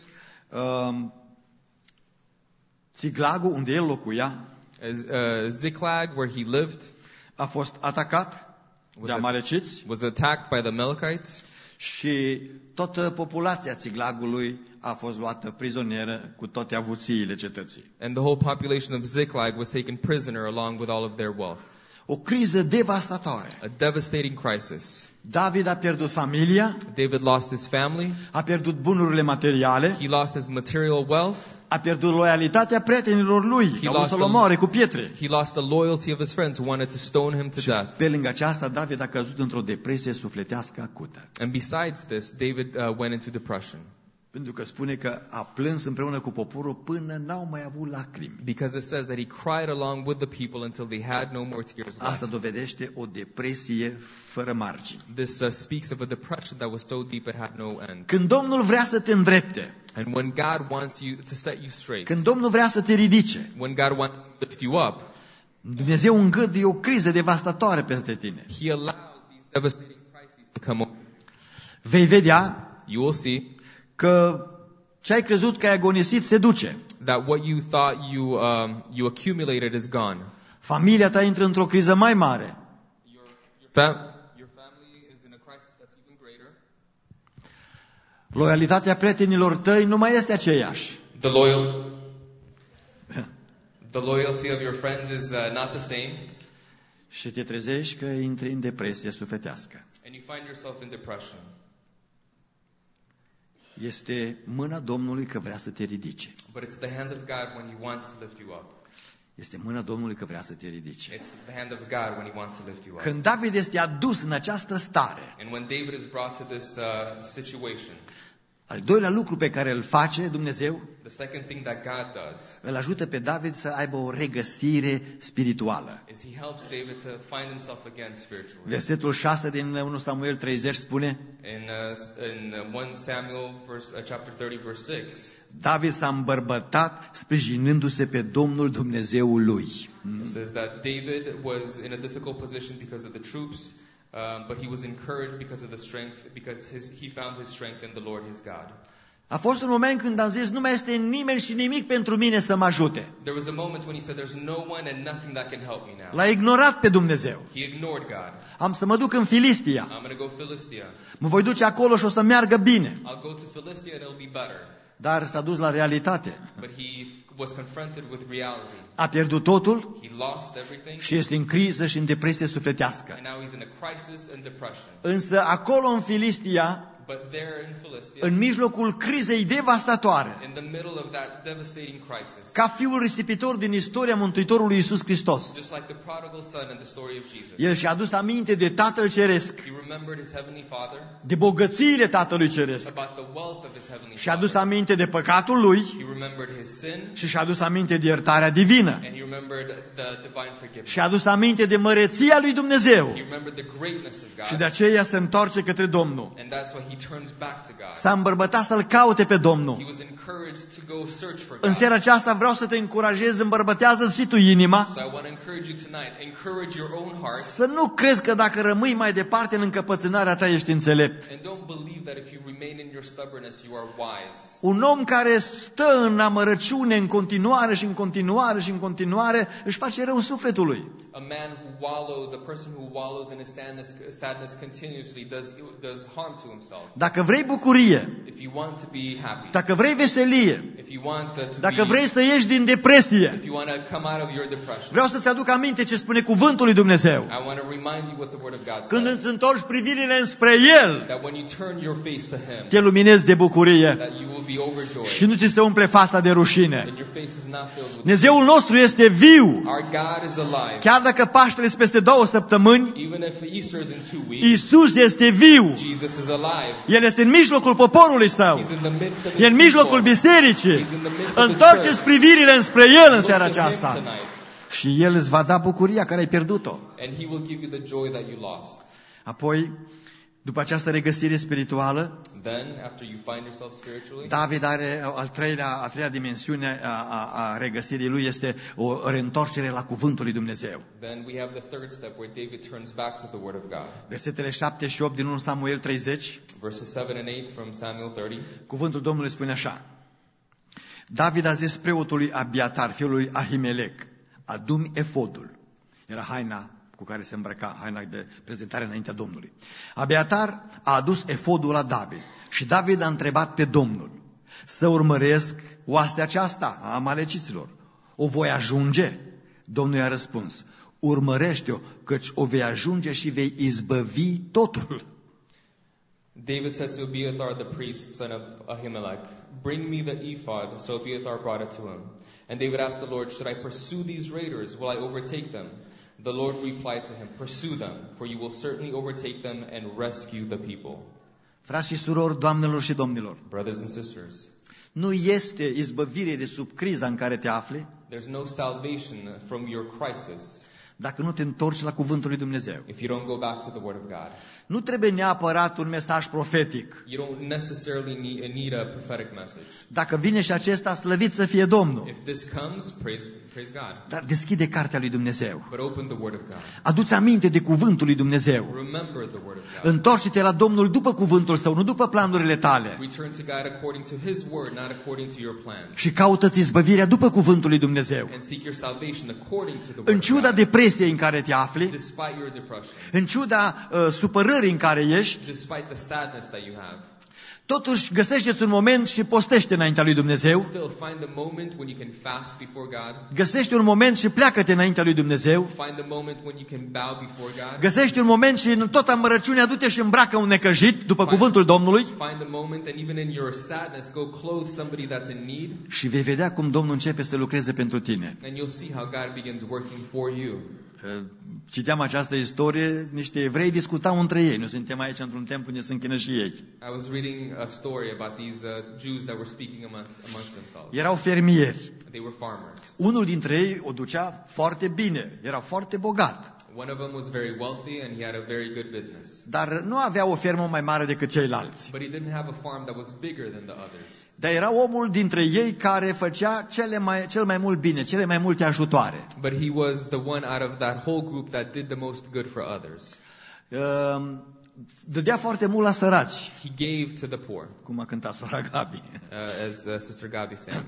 Speaker 1: Țiglagul, unde el locuia,
Speaker 2: Ziklag, where he lived,
Speaker 1: a fost atacat de amaleciți
Speaker 2: was attacked by the Amalekites,
Speaker 1: și toată populația Țiglagului a fost luată prizonieră cu toate avuțiile cetății.
Speaker 2: and the whole population of Ziklag was taken prisoner along with all of their wealth.
Speaker 1: O criză devastatoare.
Speaker 2: A devastating crisis.
Speaker 1: David a pierdut familia,
Speaker 2: David lost his family,
Speaker 1: a pierdut bunurile materiale,
Speaker 2: he lost his material wealth,
Speaker 1: a pierdut loialitatea prietenilor lui,
Speaker 2: He
Speaker 1: au vrut
Speaker 2: lost
Speaker 1: să-l
Speaker 2: the-
Speaker 1: omoare cu pietre.
Speaker 2: he lost the loyalty of his friends who wanted to stone him to death.
Speaker 1: Pe lângă aceasta, David a căzut într-o depresie sufletească acută.
Speaker 2: And besides this, David went into depression.
Speaker 1: Pentru că spune că a plâns împreună cu poporul până n-au mai avut lacrimi.
Speaker 2: Because it says that he cried along with the people until they had no more tears
Speaker 1: Asta
Speaker 2: left.
Speaker 1: dovedește o depresie fără margini.
Speaker 2: This speaks of a depression that was so deep it had no end.
Speaker 1: Când Domnul vrea să te îndrepte,
Speaker 2: And when God wants you to set you straight,
Speaker 1: când Domnul vrea să te ridice,
Speaker 2: when God wants to lift you up,
Speaker 1: Dumnezeu îngăduie o criză devastatoare peste tine.
Speaker 2: he allows these devastating crises to come over.
Speaker 1: Vei vedea
Speaker 2: You will see
Speaker 1: că ce ai crezut că ai agonisit se duce.
Speaker 2: that what you thought you accumulated is gone.
Speaker 1: Familia ta intră într-o criză mai mare.
Speaker 2: Your family is in a crisis that's even greater.
Speaker 1: Loialitatea prietenilor tăi nu mai este aceeași.
Speaker 2: The loyalty of your friends is not the same,
Speaker 1: Și te trezești că intri în depresie sufletească.
Speaker 2: and you find yourself in depression.
Speaker 1: Este mâna Domnului că vrea să te ridice.
Speaker 2: But it's the hand of God when he wants to lift you up.
Speaker 1: Este mâna Domnului că vrea să te ridice.
Speaker 2: It's the hand of God when he wants to lift you up.
Speaker 1: Când David este adus în această stare,
Speaker 2: And when David is brought to this situation,
Speaker 1: Al doilea lucru pe care îl face Dumnezeu,
Speaker 2: The second thing that God does
Speaker 1: îl ajută pe David să aibă o regăsire spirituală.
Speaker 2: is he helps David to find himself again spiritually.
Speaker 1: Versetul 6 din 1 Samuel 30 spune:
Speaker 2: In 1 Samuel chapter 30 verse 6,
Speaker 1: David s-a îmbărbătat sprijinându-se pe Domnul Dumnezeul lui.
Speaker 2: it says that David was in a difficult position because of the troops, but he was encouraged because of the strength, because he found his strength in the Lord his God.
Speaker 1: A fost un moment când am zis, nu mai este nimeni și nimic pentru mine să mă ajute.
Speaker 2: There was a moment when he said, there's no one and nothing that can help me now.
Speaker 1: L-a ignorat pe Dumnezeu.
Speaker 2: He ignored God.
Speaker 1: Am să mă duc în Filistia.
Speaker 2: I'm going to go Philistia.
Speaker 1: Mă voi duce acolo și o să meargă bine.
Speaker 2: I'll go to Philistia and it'll be better.
Speaker 1: Dar s-a dus la realitate.
Speaker 2: But he was confronted with reality.
Speaker 1: A pierdut totul
Speaker 2: He lost everything.
Speaker 1: și este în criză și în depresie sufletească.
Speaker 2: And now he's in a crisis and depression.
Speaker 1: Însă acolo în Filistia,
Speaker 2: But there in Philistia,
Speaker 1: în mijlocul crizei devastatoare,
Speaker 2: in the middle of that devastating crisis,
Speaker 1: ca fiul risipitor din istoria Mântuitorului Iisus Hristos,
Speaker 2: just like the prodigal son in the story of Jesus,
Speaker 1: el și-a adus aminte de Tatăl Ceresc,
Speaker 2: he remembered his heavenly Father,
Speaker 1: de bogățiile Tatălui Ceresc,
Speaker 2: about the wealth of his heavenly
Speaker 1: și-a adus
Speaker 2: Father.
Speaker 1: aminte de păcatul lui
Speaker 2: He remembered his sin,
Speaker 1: și și-a adus aminte de iertarea divină.
Speaker 2: and he remembered the divine forgiveness.
Speaker 1: Și-a adus aminte de măreția lui Dumnezeu.
Speaker 2: He remembered the greatness of God,
Speaker 1: Și de aceea se întoarce către Domnul.
Speaker 2: and that's why he turns back to God.
Speaker 1: S-a îmbărbătat să-L caute pe
Speaker 2: He
Speaker 1: Domnul.
Speaker 2: was encouraged to go search for
Speaker 1: În
Speaker 2: God.
Speaker 1: seara aceasta vreau să te încurajez, îmbărbătează-ți și tu inima.
Speaker 2: So I want to encourage you tonight. Encourage your own heart.
Speaker 1: Să nu crezi că dacă rămâi mai departe în încăpățânarea ta ești înțelept.
Speaker 2: And don't believe that if you remain in your stubbornness, you are wise.
Speaker 1: Un om care stă în amărăciune în continuare și în continuare și în continuare își face rău sufletului.
Speaker 2: A man who wallows, a person who wallows in his sadness continuously does harm to himself.
Speaker 1: Dacă vrei bucurie,
Speaker 2: If you want to be happy,
Speaker 1: dacă vrei veselie,
Speaker 2: if you want to
Speaker 1: dacă
Speaker 2: be,
Speaker 1: vrei să ieși din depresie,
Speaker 2: if you want to come out of your depression,
Speaker 1: vreau să-ți aduc aminte ce spune cuvântul lui Dumnezeu.
Speaker 2: I want to remind you what the Word of God
Speaker 1: Când
Speaker 2: says.
Speaker 1: îți întorci privirile înspre El,
Speaker 2: That when you turn your face to Him,
Speaker 1: te luminezi de bucurie
Speaker 2: that you will be overjoyed,
Speaker 1: și nu ți se umple fața de rușine.
Speaker 2: and your face is not filled with.
Speaker 1: Dumnezeul nostru este viu.
Speaker 2: Our God is alive.
Speaker 1: Chiar dacă Paștele este peste 2 săptămâni,
Speaker 2: Even if Easter is in 2 weeks,
Speaker 1: Iisus este viu.
Speaker 2: Jesus is alive.
Speaker 1: El este în mijlocul poporului său.
Speaker 2: He's in the midst of
Speaker 1: E în
Speaker 2: His
Speaker 1: mijlocul
Speaker 2: people.
Speaker 1: bisericii.
Speaker 2: He's in the midst of His
Speaker 1: Întoarceți
Speaker 2: church.
Speaker 1: privirile înspre El în seara
Speaker 2: Look to Him
Speaker 1: aceasta.
Speaker 2: tonight,
Speaker 1: Și El îți va da bucuria care ai pierdut-o.
Speaker 2: and He will give you the joy that you lost.
Speaker 1: Apoi, după această regăsire spirituală,
Speaker 2: Then, after you find yourself spiritually,
Speaker 1: David are a treia dimensiune a regăsirii lui, este o reîntoarcere la cuvântul lui Dumnezeu.
Speaker 2: then we have the third step where David turns back to the Word of God.
Speaker 1: Versetele 7 și 8 din 1 Samuel 30,
Speaker 2: Verses 7 and 8 from Samuel 30.
Speaker 1: cuvântul Domnului spune așa: David a zis preotului Abiatar, fiul lui Ahimelec, adu-mi efodul. Era haina cu care se îmbrăca, haina de prezentare înaintea Domnului. Abiatar a adus efodul la David și David a întrebat pe Domnul: să urmăresc oastea aceasta a amaleciților? O voi ajunge? Domnul i-a răspuns: urmărește-o, căci o vei ajunge și vei izbăvi totul.
Speaker 2: David said to Abiathar the priest, son of Ahimelech, bring me the ephod. So Abiathar brought it to him. And David asked the Lord, should I pursue these raiders? Will I overtake them? The Lord replied to him, pursue them, for you will certainly overtake them and rescue the people.
Speaker 1: Frați și surori, doamnelor și domnilor,
Speaker 2: Brothers and sisters,
Speaker 1: nu este izbăvire de sub criza în care te afli
Speaker 2: there's no salvation from your crisis
Speaker 1: dacă nu te întorci la cuvântul lui Dumnezeu.
Speaker 2: if you don't go back to the Word of God.
Speaker 1: Nu trebuie neapărat un mesaj profetic.
Speaker 2: You don't necessarily need a prophetic message.
Speaker 1: Dacă vine și acesta, slăvit să fie Domnul.
Speaker 2: If this comes, praise God.
Speaker 1: Dar deschide cartea lui Dumnezeu.
Speaker 2: But open the Word of God.
Speaker 1: Adu-ți aminte de cuvântul lui Dumnezeu.
Speaker 2: Remember the Word of God.
Speaker 1: Întoarce-te la Domnul după cuvântul său, nu după planurile tale.
Speaker 2: Return to God according to His Word, not according to your plan.
Speaker 1: Și caută-ți izbăvirea după cuvântul lui Dumnezeu.
Speaker 2: And seek your salvation according to the Word
Speaker 1: În
Speaker 2: of
Speaker 1: ciuda
Speaker 2: God.
Speaker 1: depresiei în care te afli,
Speaker 2: Despite your depression.
Speaker 1: în ciuda supărării în care ești,
Speaker 2: Despite the sadness that you have.
Speaker 1: totuși găsește-ți un moment și postește înaintea lui Dumnezeu.
Speaker 2: Still find the moment when you can fast before God.
Speaker 1: Găsește un moment și pleacă-te înaintea lui Dumnezeu.
Speaker 2: Find the moment when you can bow before God.
Speaker 1: Găsește un moment și în tot amărăciunea du-te și îmbracă un necăjit după cuvântul Domnului
Speaker 2: Find the moment, and even in your sadness, go clothe somebody that's in need,
Speaker 1: și vei vedea cum Domnul începe să lucreze pentru tine.
Speaker 2: and you'll see how God begins working for you.
Speaker 1: Citeam această istorie, niște evrei discutau între ei. Noi suntem aici într-un templu unde se închină și ei.
Speaker 2: I was reading a story about these Jews that were speaking amongst themselves.
Speaker 1: Erau fermieri.
Speaker 2: They were farmers.
Speaker 1: Unul dintre ei o ducea foarte bine, era foarte bogat.
Speaker 2: One of them was very wealthy and he had a very good business.
Speaker 1: Dar nu avea o fermă mai mare decât ceilalți.
Speaker 2: But he didn't have a farm that was bigger than the others.
Speaker 1: Dar era omul dintre ei care făcea cel mai mult bine, cele mai multe ajutoare.
Speaker 2: But he was the one out of that whole group that did the most good for others.
Speaker 1: Dădea foarte mult la săraci,
Speaker 2: He gave to the poor,
Speaker 1: cum a cântat sora Gabi.
Speaker 2: as Sister Gabi sang.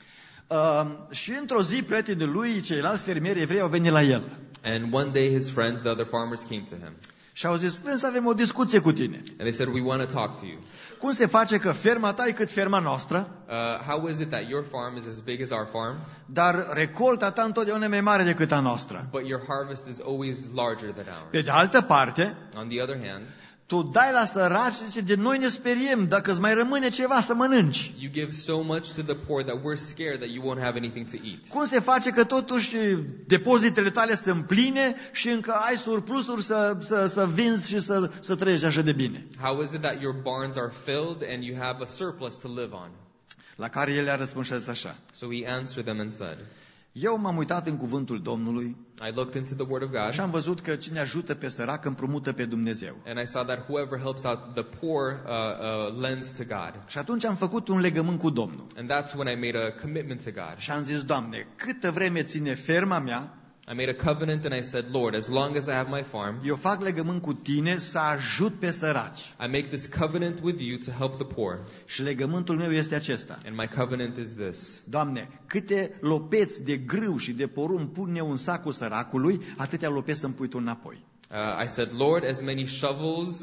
Speaker 1: Și într-o zi, prietenii lui, ceilalți fermieri evrei, au venit la el.
Speaker 2: And one day his friends, the other farmers, came to him.
Speaker 1: Și au zis, vrem să avem o discuție cu tine.
Speaker 2: And they said, we want to talk to you.
Speaker 1: Cum se face că ferma ta e cât ferma noastră,
Speaker 2: How is it that your farm is as big as our farm,
Speaker 1: dar recolta ta întotdeauna e mai mare decât a noastră?
Speaker 2: but your harvest is always larger than
Speaker 1: Pe
Speaker 2: ours?
Speaker 1: de altă parte,
Speaker 2: On the other hand,
Speaker 1: tu dai la săraci și zice, de noi ne speriem dacă îți mai rămâne ceva să mănânci.
Speaker 2: you give so much to the poor that we're scared that you won't have anything to eat.
Speaker 1: Cum se face că totuși depozitele tale sunt pline și încă ai surplusuri să vinzi și să trăiești așa de bine?
Speaker 2: How is it that your barns are filled and you have a surplus to live on?
Speaker 1: La care el a răspuns și a zis așa.
Speaker 2: So he answered them and said,
Speaker 1: Eu m-am uitat în cuvântul Domnului
Speaker 2: I looked into the word of God,
Speaker 1: și am văzut că cine ajută pe sărac împrumută pe Dumnezeu.
Speaker 2: and I saw that whoever helps out the poor lends to God.
Speaker 1: Și atunci am făcut un legământ cu Domnul.
Speaker 2: And that's when I made a commitment to God.
Speaker 1: Și am zis, Doamne, câtă vreme ține ferma mea,
Speaker 2: I made a covenant and I said, Lord, as long as I have my farm,
Speaker 1: eu fac legământ cu tine să ajut pe săraci.
Speaker 2: I make this covenant with you to help the poor.
Speaker 1: Și legământul meu este acesta.
Speaker 2: And my covenant is this.
Speaker 1: Doamne, câte lopeți de grâu și de porumb pun eu în sacul săracului, atâtea lopeți să-mi pui tu înapoi.
Speaker 2: I said, Lord, as many shovels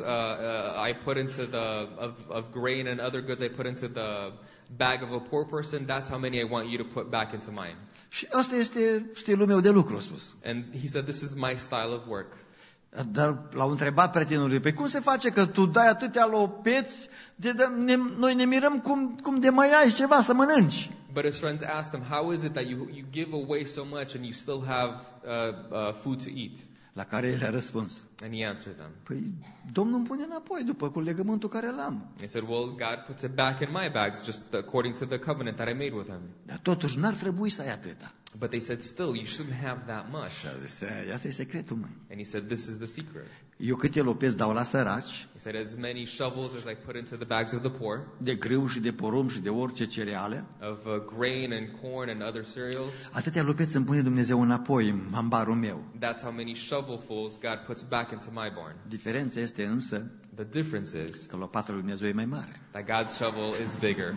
Speaker 2: I put into of grain and other goods I put into the bag of a poor person, that's how many I want you to put back into mine.
Speaker 1: Și asta este stilul meu de lucru, a spus.
Speaker 2: And he said, this is my style of work.
Speaker 1: Dar l-au întrebat prietenul lui, pe cum se face că tu dai atâtea lopeți, noi ne mirăm cum de mai ai ceva să mănânci.
Speaker 2: But his friends asked him, how is it that you give away so much and you still have food to eat?
Speaker 1: La care el a răspuns,
Speaker 2: And he answered them.
Speaker 1: păi Domnul îmi pune înapoi după cu legământul care l-am.
Speaker 2: He said, well, God puts it back in my bags just according to the covenant that I made with him.
Speaker 1: Dar totuși n-ar trebui să ai atâta.
Speaker 2: But they said, still, you shouldn't have that much.
Speaker 1: Și a zis, asta e secretul meu.
Speaker 2: And he said, this is the secret.
Speaker 1: Eu câte lopeți dau la săraci,
Speaker 2: He said, as many shovels as I put into the bags of the poor,
Speaker 1: de grâu și de porumb și de orice cereale,
Speaker 2: of grain and corn and other cereals,
Speaker 1: atâtea lopeți îmi pune Dumnezeu înapoi în ambarul meu.
Speaker 2: that's how many shovelfuls God puts back into my barn.
Speaker 1: Diferența este însă
Speaker 2: The difference is
Speaker 1: că lopata lui Dumnezeu e mai mare.
Speaker 2: that God's shovel is bigger.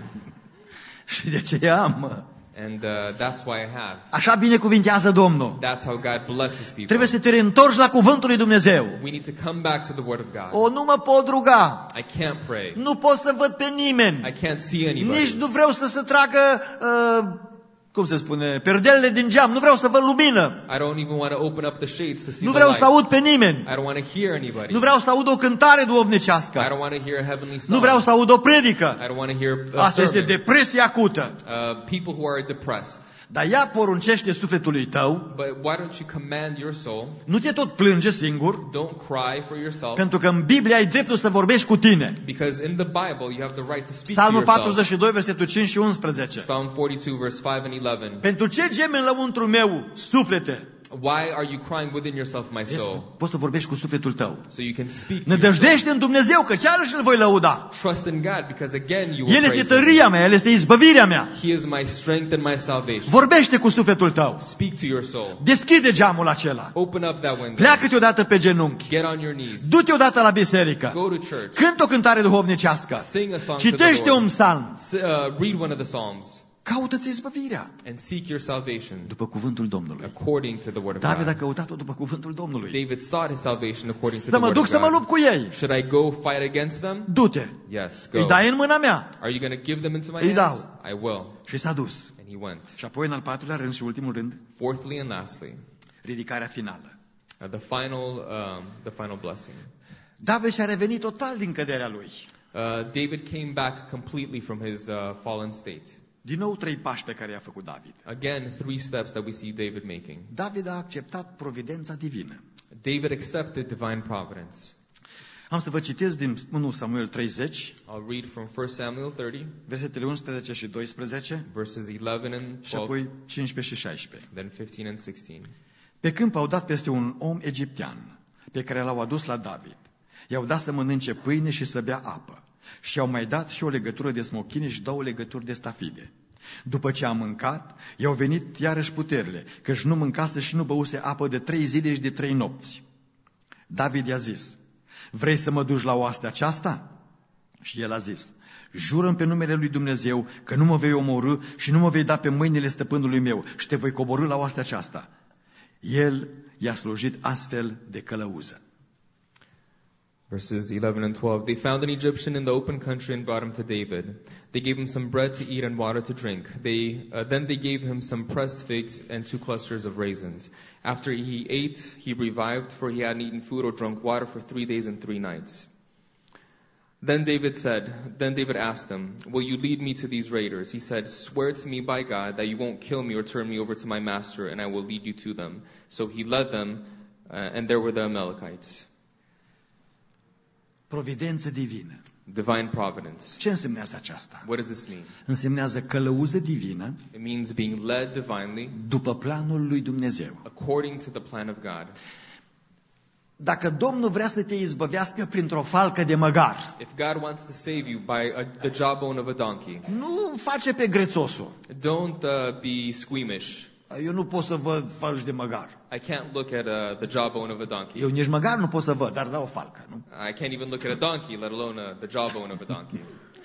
Speaker 1: Și de ce am?
Speaker 2: And that's why I have.
Speaker 1: Așa binecuvintează Domnul.
Speaker 2: That's how God blesses people.
Speaker 1: Trebuie să te reîntorci la cuvântul lui Dumnezeu.
Speaker 2: We need to come back to the Word of God.
Speaker 1: O, nu mă pot ruga.
Speaker 2: I can't pray.
Speaker 1: Nu pot să văd pe nimeni.
Speaker 2: I can't see anybody.
Speaker 1: Nici nu vreau să se tragă, cum se spune, perdelele din geam. Nu vreau să văd lumină.
Speaker 2: I don't even want to open up the shades to see
Speaker 1: Nu
Speaker 2: the
Speaker 1: vreau
Speaker 2: light.
Speaker 1: să aud pe nimeni.
Speaker 2: I don't want to hear anybody.
Speaker 1: Nu vreau să aud o cântare
Speaker 2: I
Speaker 1: duhovnicească.
Speaker 2: don't want to hear a heavenly song.
Speaker 1: Nu vreau să aud o predică.
Speaker 2: I don't want to hear a
Speaker 1: Asta este
Speaker 2: sermon.
Speaker 1: depresie acută.
Speaker 2: People who are depressed.
Speaker 1: Dar ea poruncește sufletului tău,
Speaker 2: But why don't you command your soul?
Speaker 1: nu te tot plânge singur,
Speaker 2: Don't cry for yourself.
Speaker 1: pentru că în Biblie ai dreptul să vorbești cu tine.
Speaker 2: Because in the Bible you have the right to speak
Speaker 1: Psalmul
Speaker 2: to yourself.
Speaker 1: 42, versetul 5 și 11.
Speaker 2: Psalm 42 verse 5 and 11.
Speaker 1: Pentru ce geme în lăuntru meu, suflete?
Speaker 2: Why are you crying within yourself, my soul?
Speaker 1: Poți să vorbești cu sufletul tău.
Speaker 2: So you can speak to yourself.
Speaker 1: Nădăjdește în Dumnezeu, că chiar și îl voi lăuda.
Speaker 2: Trust in God, because again you will
Speaker 1: El este
Speaker 2: praise Him.
Speaker 1: tăria mea, El este izbăvirea mea.
Speaker 2: He is my strength and my salvation.
Speaker 1: Vorbește cu sufletul tău.
Speaker 2: Speak to your soul.
Speaker 1: Deschide geamul acela.
Speaker 2: Open up that window.
Speaker 1: Pleacă-te odată pe genunchi.
Speaker 2: Get on your knees.
Speaker 1: Du-te odată la biserică.
Speaker 2: Go to church.
Speaker 1: Cântă o cântare duhovnicească.
Speaker 2: Sing a song to the
Speaker 1: Citește un
Speaker 2: Lord.
Speaker 1: psalm.
Speaker 2: Read one of the Psalms
Speaker 1: Caută-ți izbăvirea.
Speaker 2: and seek your salvation
Speaker 1: După cuvântul Domnului.
Speaker 2: according to the word of
Speaker 1: David a
Speaker 2: God.
Speaker 1: căutat-o după cuvântul Domnului.
Speaker 2: David sought his salvation according to
Speaker 1: Să
Speaker 2: the
Speaker 1: mă
Speaker 2: word
Speaker 1: duc
Speaker 2: of
Speaker 1: să mă lupt
Speaker 2: God.
Speaker 1: cu ei.
Speaker 2: Should I go fight against them?
Speaker 1: Du-te.
Speaker 2: Yes,
Speaker 1: Îi
Speaker 2: go.
Speaker 1: dai în mâna mea.
Speaker 2: Are you going to give them into my
Speaker 1: Îi
Speaker 2: hands?
Speaker 1: dau.
Speaker 2: I will.
Speaker 1: Și s-a dus.
Speaker 2: And he went.
Speaker 1: Și apoi, în al patrulea rând și ultimul rând,
Speaker 2: Fourthly and lastly,
Speaker 1: ridicarea finală.
Speaker 2: the final blessing.
Speaker 1: David și-a revenit total din căderea lui.
Speaker 2: David came back completely from his fallen state.
Speaker 1: Din nou 3 pași pe care i-a făcut David.
Speaker 2: Again, 3 steps that we see David making.
Speaker 1: David a acceptat providența divină.
Speaker 2: David accepted divine providence.
Speaker 1: Am să vă citesc din 1 Samuel 30,
Speaker 2: I'll read from 1 Samuel 30,
Speaker 1: versetele 11 și 12,
Speaker 2: verses 11 and
Speaker 1: și
Speaker 2: 12,
Speaker 1: apoi 15 și 16.
Speaker 2: then 15 and 16.
Speaker 1: Pe câmp au dat peste un om egiptean, pe care l-au adus la David. I-au dat să mănânce pâine și să bea apă. Și i-au mai dat și o legătură de smochine și 2 legături de stafide. După ce a mâncat, i-au venit iarăși puterile, căci nu mâncase și nu băuse apă de 3 zile și de 3 nopți. David i-a zis: vrei să mă duci la oastea aceasta? Și el a zis: jură-mi pe numele lui Dumnezeu că nu mă vei omorî și nu mă vei da pe mâinile stăpânului meu și te voi coborî la oastea aceasta. El i-a slujit astfel de călăuză.
Speaker 2: Verses 11 and 12. They found an Egyptian in the open country and brought him to David. They gave him some bread to eat and water to drink. Then they gave him some pressed figs and 2 clusters of raisins. After he ate, he revived, for he hadn't eaten food or drunk water for 3 days and 3 nights. Then David asked them, will you lead me to these raiders? He said, swear to me by God that you won't kill me or turn me over to my master, and I will lead you to them. So he led them, and there were the Amalekites.
Speaker 1: Providență divină.
Speaker 2: Divine providence.
Speaker 1: Ce însemnează aceasta?
Speaker 2: What does this mean?
Speaker 1: Însemnează călăuză divină
Speaker 2: It means being led divinely
Speaker 1: după planul lui Dumnezeu.
Speaker 2: according to the plan of God.
Speaker 1: Dacă Domnul vrea să te izbăvească printr-o falcă de măgar,
Speaker 2: If God wants to save you by the jawbone of a donkey,
Speaker 1: nu face pe grețosul.
Speaker 2: don't be squeamish.
Speaker 1: Eu nu pot să văd falci de măgar.
Speaker 2: I can't look at the jawbone of a donkey.
Speaker 1: Eu nici măgar nu pot să văd, dar da o falcă, nu?
Speaker 2: I can't even look at a donkey, let alone the jawbone of a donkey.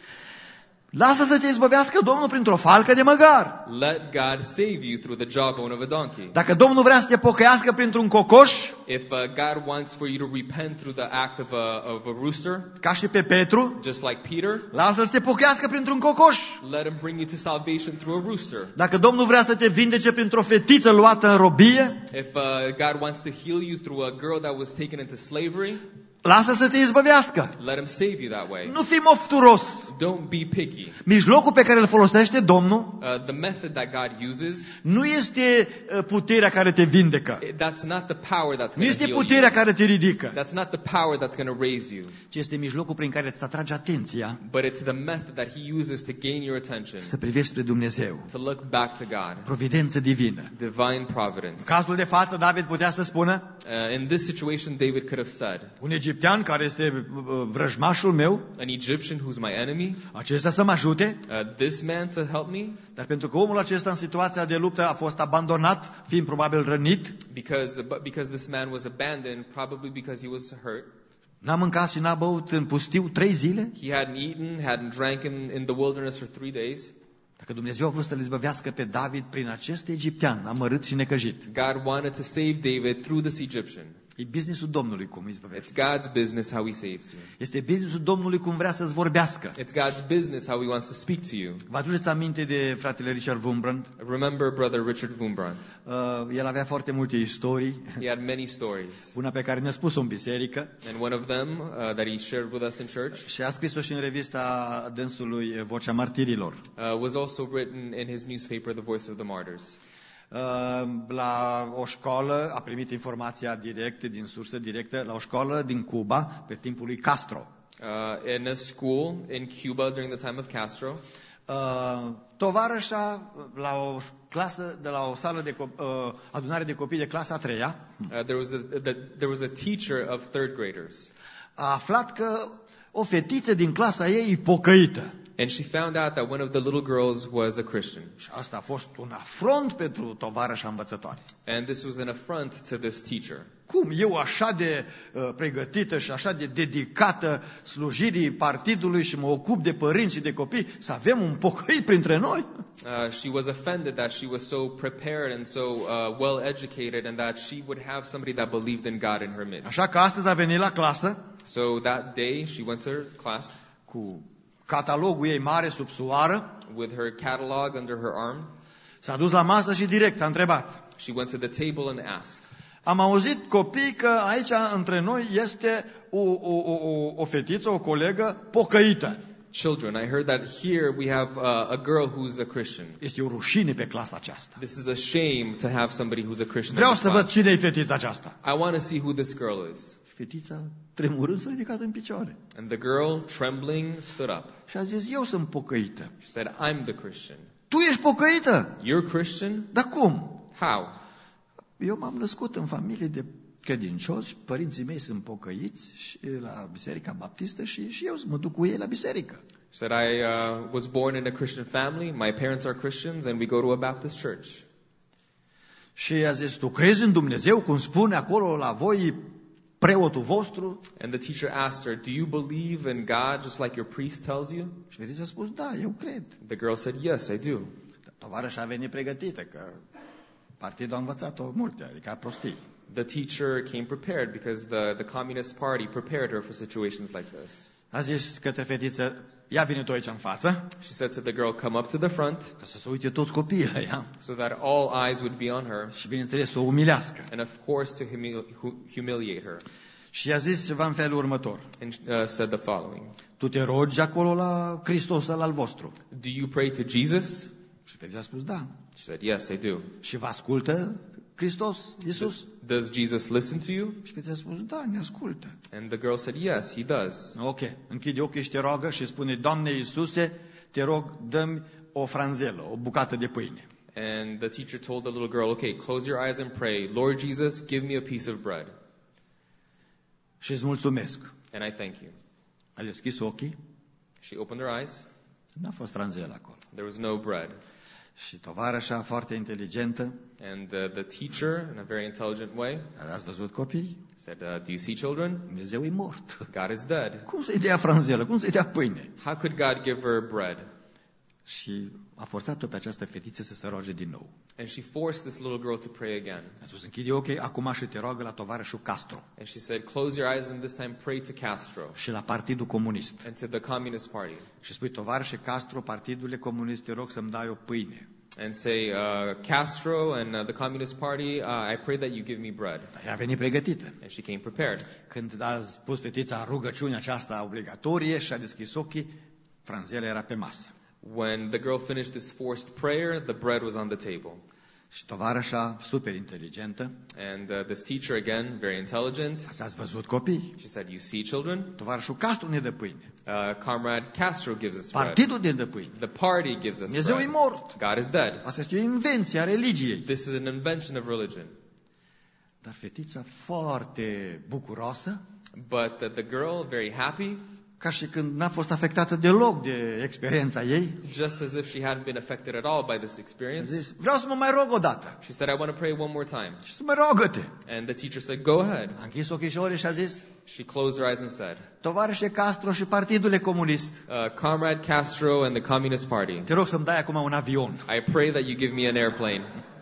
Speaker 1: Lasă să te izbăvească Domnul printr-o falcă de măgar.
Speaker 2: Let God save you through the jawbone of a donkey.
Speaker 1: Dacă Domnul vrea să te pocăiască printr-un cocoș,
Speaker 2: If God wants for you to repent through the act of a rooster,
Speaker 1: ca și pe Petru,
Speaker 2: just like Peter,
Speaker 1: lasă-l să te pocăiască printr-un cocoș.
Speaker 2: let him bring you to salvation through a rooster.
Speaker 1: Dacă Domnul vrea să te vindece printr-o fetiță luată în robie,
Speaker 2: If God wants to heal you through a girl that was taken into slavery,
Speaker 1: lasă să te izbăvească.
Speaker 2: let him save you that way.
Speaker 1: Nu fi mofturos.
Speaker 2: Don't be picky.
Speaker 1: Mijlocul pe care îl folosește Domnul
Speaker 2: The method that God uses,
Speaker 1: nu este puterea care te vindecă.
Speaker 2: that's not the power that's
Speaker 1: Nu
Speaker 2: going to
Speaker 1: este
Speaker 2: heal you.
Speaker 1: puterea care te ridică.
Speaker 2: That's not the power that's going to raise you.
Speaker 1: Ci este mijlocul prin care îți atrage atenția
Speaker 2: But it's the method that He uses to gain your attention,
Speaker 1: să privești spre Dumnezeu.
Speaker 2: to look back to God.
Speaker 1: Providență divină.
Speaker 2: Divine providence.
Speaker 1: În cazul de față, David putea să spună:
Speaker 2: In this situation, David could have said,
Speaker 1: un egiptean care este vrăjmașul meu,
Speaker 2: an Egyptian who's my enemy,
Speaker 1: acesta să mă ajute,
Speaker 2: this man to help me,
Speaker 1: dar pentru că omul acesta în situația de luptă a fost abandonat, fiind probabil rănit,
Speaker 2: because this man was abandoned, probably because he was hurt.
Speaker 1: n-a mâncat și n-a băut în pustiu 3 zile.
Speaker 2: He hadn't eaten, hadn't drank in the wilderness for 3 days.
Speaker 1: Dacă Dumnezeu a vrut să-l izbăvească pe David prin acest egiptean amărât și necăjit,
Speaker 2: God wanted to save David through this Egyptian.
Speaker 1: e businessul Domnului cum îi
Speaker 2: It's
Speaker 1: izbăvește.
Speaker 2: God's business how He saves you.
Speaker 1: Este businessul Domnului cum vrea să-ți vorbească.
Speaker 2: It's God's business how He wants to speak to you.
Speaker 1: Vă aduceți aminte de fratele Richard Wurmbrand?
Speaker 2: Remember brother Richard Wurmbrand.
Speaker 1: El avea foarte multe istorii,
Speaker 2: He had many stories.
Speaker 1: una pe care ne-a spus-o în biserică
Speaker 2: And one of them that he shared with us in church
Speaker 1: și a scris-o și în revista dânsului Vocea Martirilor.
Speaker 2: was also written in his newspaper, The Voice of the Martyrs.
Speaker 1: La o școală, a primit informația directă, din sursă directă, la o școală din Cuba, pe timpul lui Castro.
Speaker 2: In a school in Cuba during the time of Castro,
Speaker 1: Tovarășa, la o clasă, de la o sală de adunare de copii de clasa a 3-a,
Speaker 2: there was a teacher of third graders.
Speaker 1: a aflat că o fetiță din clasa ei e pocăită.
Speaker 2: And she found out that one of the little girls was a Christian.
Speaker 1: Și asta a fost un afront pentru tovarășa învățătoare.
Speaker 2: And this was an affront to this teacher.
Speaker 1: Cum eu așa de pregătită și așa de dedicată slujirii partidului și mă ocup de părinți și de copii, să avem un pocăit printre noi?
Speaker 2: She was offended that she was so prepared and so well educated and that she would have somebody that believed in God in her midst.
Speaker 1: Așa că astăzi a venit la clasă
Speaker 2: So that day she went to her class
Speaker 1: cu catalogul ei mare sub soară,
Speaker 2: with her catalog under her arm.
Speaker 1: s-a dus la masă și direct a întrebat:
Speaker 2: She went to the table and asked,
Speaker 1: am auzit, copii, că aici între noi este o fetiță, o colegă pocăită.
Speaker 2: children. I heard that here we have a girl who's a Christian.
Speaker 1: Este o rușine pe clasa aceasta.
Speaker 2: This is a shame to have somebody who's a Christian.
Speaker 1: Vreau
Speaker 2: in
Speaker 1: să
Speaker 2: the
Speaker 1: văd
Speaker 2: class.
Speaker 1: cine e fetița aceasta.
Speaker 2: I want to see who this girl is.
Speaker 1: Fetița, tremurând, s-a ridicat în picioare.
Speaker 2: And the girl, trembling, stood up.
Speaker 1: Și a zis, eu sunt pocăită.
Speaker 2: She said, I'm the Christian.
Speaker 1: Tu ești pocăită?
Speaker 2: You're Christian?
Speaker 1: Dar cum?
Speaker 2: How?
Speaker 1: Eu m-am născut în familie de credincioși, părinții mei sunt pocăiți și la Biserica Baptistă și eu mă duc cu ei la biserică.
Speaker 2: She said, I was born in a Christian family. My parents are Christians, and we go to a Baptist church.
Speaker 1: Și a zis, tu crezi în Dumnezeu, cum spune acolo la voi preotul vostru?
Speaker 2: And the teacher asked her, do you believe in God just like your priest tells you?
Speaker 1: Și fetița a spus, da, eu cred.
Speaker 2: The girl said, yes, I do.
Speaker 1: Tovarășa a venit pregătită, că partidul a învățat-o multe, adică a prostii.
Speaker 2: The teacher came prepared because the Communist Party prepared her for situations like this.
Speaker 1: A zis către fetiță, ia vine tu aici în față,
Speaker 2: She said to the girl, come up to the front
Speaker 1: ca să se uite toți copiii la ea
Speaker 2: so that all eyes would be on her,
Speaker 1: și bineînțeles să o umilească.
Speaker 2: and of course to humiliate her.
Speaker 1: Și i-a zis ceva în felul următor,
Speaker 2: And said the following,
Speaker 1: tu te rogi acolo la Hristos al vostru.
Speaker 2: do you pray to Jesus?
Speaker 1: Și fetița a spus, da.
Speaker 2: She said, yes, I do.
Speaker 1: Și vă ascultă Hristos, Iisus?
Speaker 2: Does Jesus listen to you?
Speaker 1: Și fetița a spus, da, ne ascultă.
Speaker 2: And the girl said, yes, he does.
Speaker 1: Ok, închide ochii și te roagă și spune, Doamne Iisuse, te rog, dă-mi o franzelă, o bucată de pâine.
Speaker 2: And the teacher told the little girl, okay, close your eyes and pray. Lord Jesus, give me a piece of bread.
Speaker 1: Și îți mulțumesc.
Speaker 2: And I thank you.
Speaker 1: A deschis ochii,
Speaker 2: She opened her eyes.
Speaker 1: n-a fost franzelă acolo.
Speaker 2: There was no bread.
Speaker 1: Și tovarășa foarte inteligentă,
Speaker 2: And the teacher, in a very intelligent way,
Speaker 1: ați văzut copii?
Speaker 2: said, do you see children?
Speaker 1: Dumnezeu e mort.
Speaker 2: God is dead.
Speaker 1: Cum să-i dea franzelă? Cum să-i dea pâine?
Speaker 2: How could God give her bread?
Speaker 1: Și a forțat-o pe această fetiță să se roage din nou.
Speaker 2: And she forced this little girl to pray again.
Speaker 1: A spus, închide ochii acum și te roagă la tovarășul Castro
Speaker 2: And she said, close your eyes and this time pray to Castro
Speaker 1: și la Partidul Comunist.
Speaker 2: and to the Communist Party.
Speaker 1: Și spui, tovarășe Castro, Partidul Comunist, te rog să-mi dai o pâine.
Speaker 2: And say, Castro and the Communist Party, I pray that you give me bread.
Speaker 1: Dar ea a venit pregătită.
Speaker 2: And she came prepared.
Speaker 1: Când a spus fetița rugăciunea aceasta obligatorie și a deschis ochii, franzela era pe masă.
Speaker 2: When the girl finished this forced prayer, the bread was on the table.
Speaker 1: Și tovarășa, super inteligentă,
Speaker 2: And this teacher, again, very intelligent,
Speaker 1: ați văzut copii?
Speaker 2: she said, you see children?
Speaker 1: Tovarășul Castro ne dă pâine.
Speaker 2: Comrade Castro gives us bread.
Speaker 1: Partidul ne dă pâine.
Speaker 2: The party gives us
Speaker 1: Dumnezeu e
Speaker 2: bread.
Speaker 1: mort.
Speaker 2: God is dead.
Speaker 1: Asta este o invenție a religiei.
Speaker 2: This is an invention of religion.
Speaker 1: Dar fetița foarte bucuroasă,
Speaker 2: But the girl, very happy,
Speaker 1: ca și când n-a fost afectată deloc de experiența ei,
Speaker 2: just as if she hadn't been affected at all by this
Speaker 1: a
Speaker 2: experience,
Speaker 1: zis, vreau să mă mai rog o dată.
Speaker 2: she said, I want to pray one more time.
Speaker 1: Și să mă rogă-te.
Speaker 2: And the teacher said, go ahead.
Speaker 1: A închis ochișorii și a zis,
Speaker 2: She closed her eyes and said,
Speaker 1: tovarășe Castro și Partidul Comunist,
Speaker 2: Comrade Castro and the Communist Party,
Speaker 1: te rog să-mi dai acum un avion.
Speaker 2: I pray that you give me an airplane.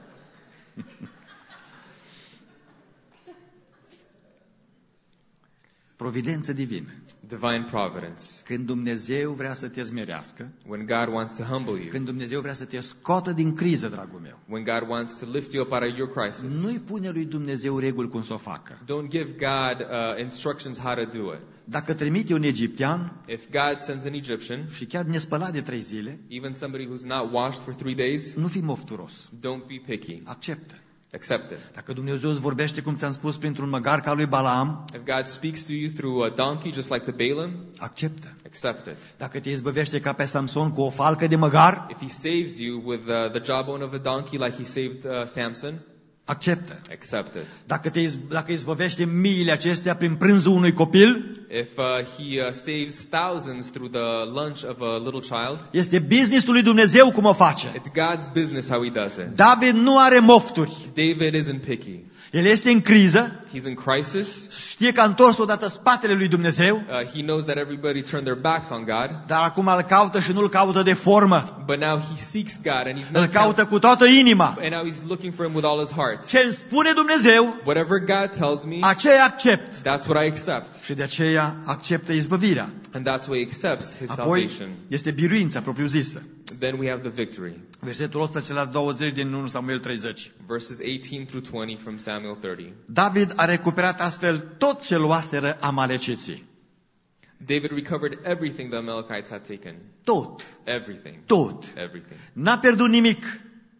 Speaker 1: Providență divină.
Speaker 2: Divine providence.
Speaker 1: Când Dumnezeu vrea să te zmerească,
Speaker 2: When God wants to humble you.
Speaker 1: când Dumnezeu vrea să te scoată din criză, dragul meu,
Speaker 2: When God wants to lift you up out of your crisis.
Speaker 1: nu-i pune lui Dumnezeu reguli cum să o facă.
Speaker 2: Don't give God instructions how to do it.
Speaker 1: Dacă trimite un egiptean
Speaker 2: If God sends an Egyptian,
Speaker 1: și chiar nespălat de 3 zile,
Speaker 2: even somebody who's not washed for 3 days,
Speaker 1: nu fi mofturos.
Speaker 2: don't be picky.
Speaker 1: Acceptă.
Speaker 2: Accept it.
Speaker 1: Dacă Dumnezeu îți vorbește, cum ți-am spus, printr-un măgar ca lui Balaam,
Speaker 2: If God speaks to you through a donkey, just like to Balaam,
Speaker 1: acceptă.
Speaker 2: accept it.
Speaker 1: Dacă te izbăvește ca pe Samson cu o falcă de măgar,
Speaker 2: If he saves you with the jawbone of a donkey like he saved Samson,
Speaker 1: acceptă.
Speaker 2: accept it.
Speaker 1: Dacă izbăvește miile acestea prin prânzul unui copil,
Speaker 2: If he saves thousands through the lunch of a little child,
Speaker 1: este business-ul lui Dumnezeu cum o face.
Speaker 2: it's God's business how he does it.
Speaker 1: David nu are mofturi.
Speaker 2: David isn't picky.
Speaker 1: El este în criză,
Speaker 2: He's in crisis.
Speaker 1: știe că a întors odată spatele lui Dumnezeu,
Speaker 2: He knows that everybody turned their backs on God,
Speaker 1: dar acum îl caută și nu îl caută de formă.
Speaker 2: but now he seeks God and he's
Speaker 1: Îl
Speaker 2: not
Speaker 1: caută cu toată inima.
Speaker 2: and now he's looking for him with all his heart.
Speaker 1: Ce îmi spune Dumnezeu,
Speaker 2: Whatever God tells me,
Speaker 1: aceea accept.
Speaker 2: that's what I accept.
Speaker 1: Și de aceea acceptă izbăvirea.
Speaker 2: And that's why he accepts his
Speaker 1: Apoi
Speaker 2: salvation.
Speaker 1: este biruința propriu-zisă.
Speaker 2: Then we have the victory.
Speaker 1: Versetul 18-20 din 1 Samuel 30.
Speaker 2: Verses 18 through 20 from Samuel 30.
Speaker 1: David a recuperat astfel tot ce luaseră amaleciții.
Speaker 2: David recovered everything the Amalekites had taken.
Speaker 1: Tot.
Speaker 2: Everything.
Speaker 1: Tot.
Speaker 2: Everything.
Speaker 1: N-a pierdut nimic.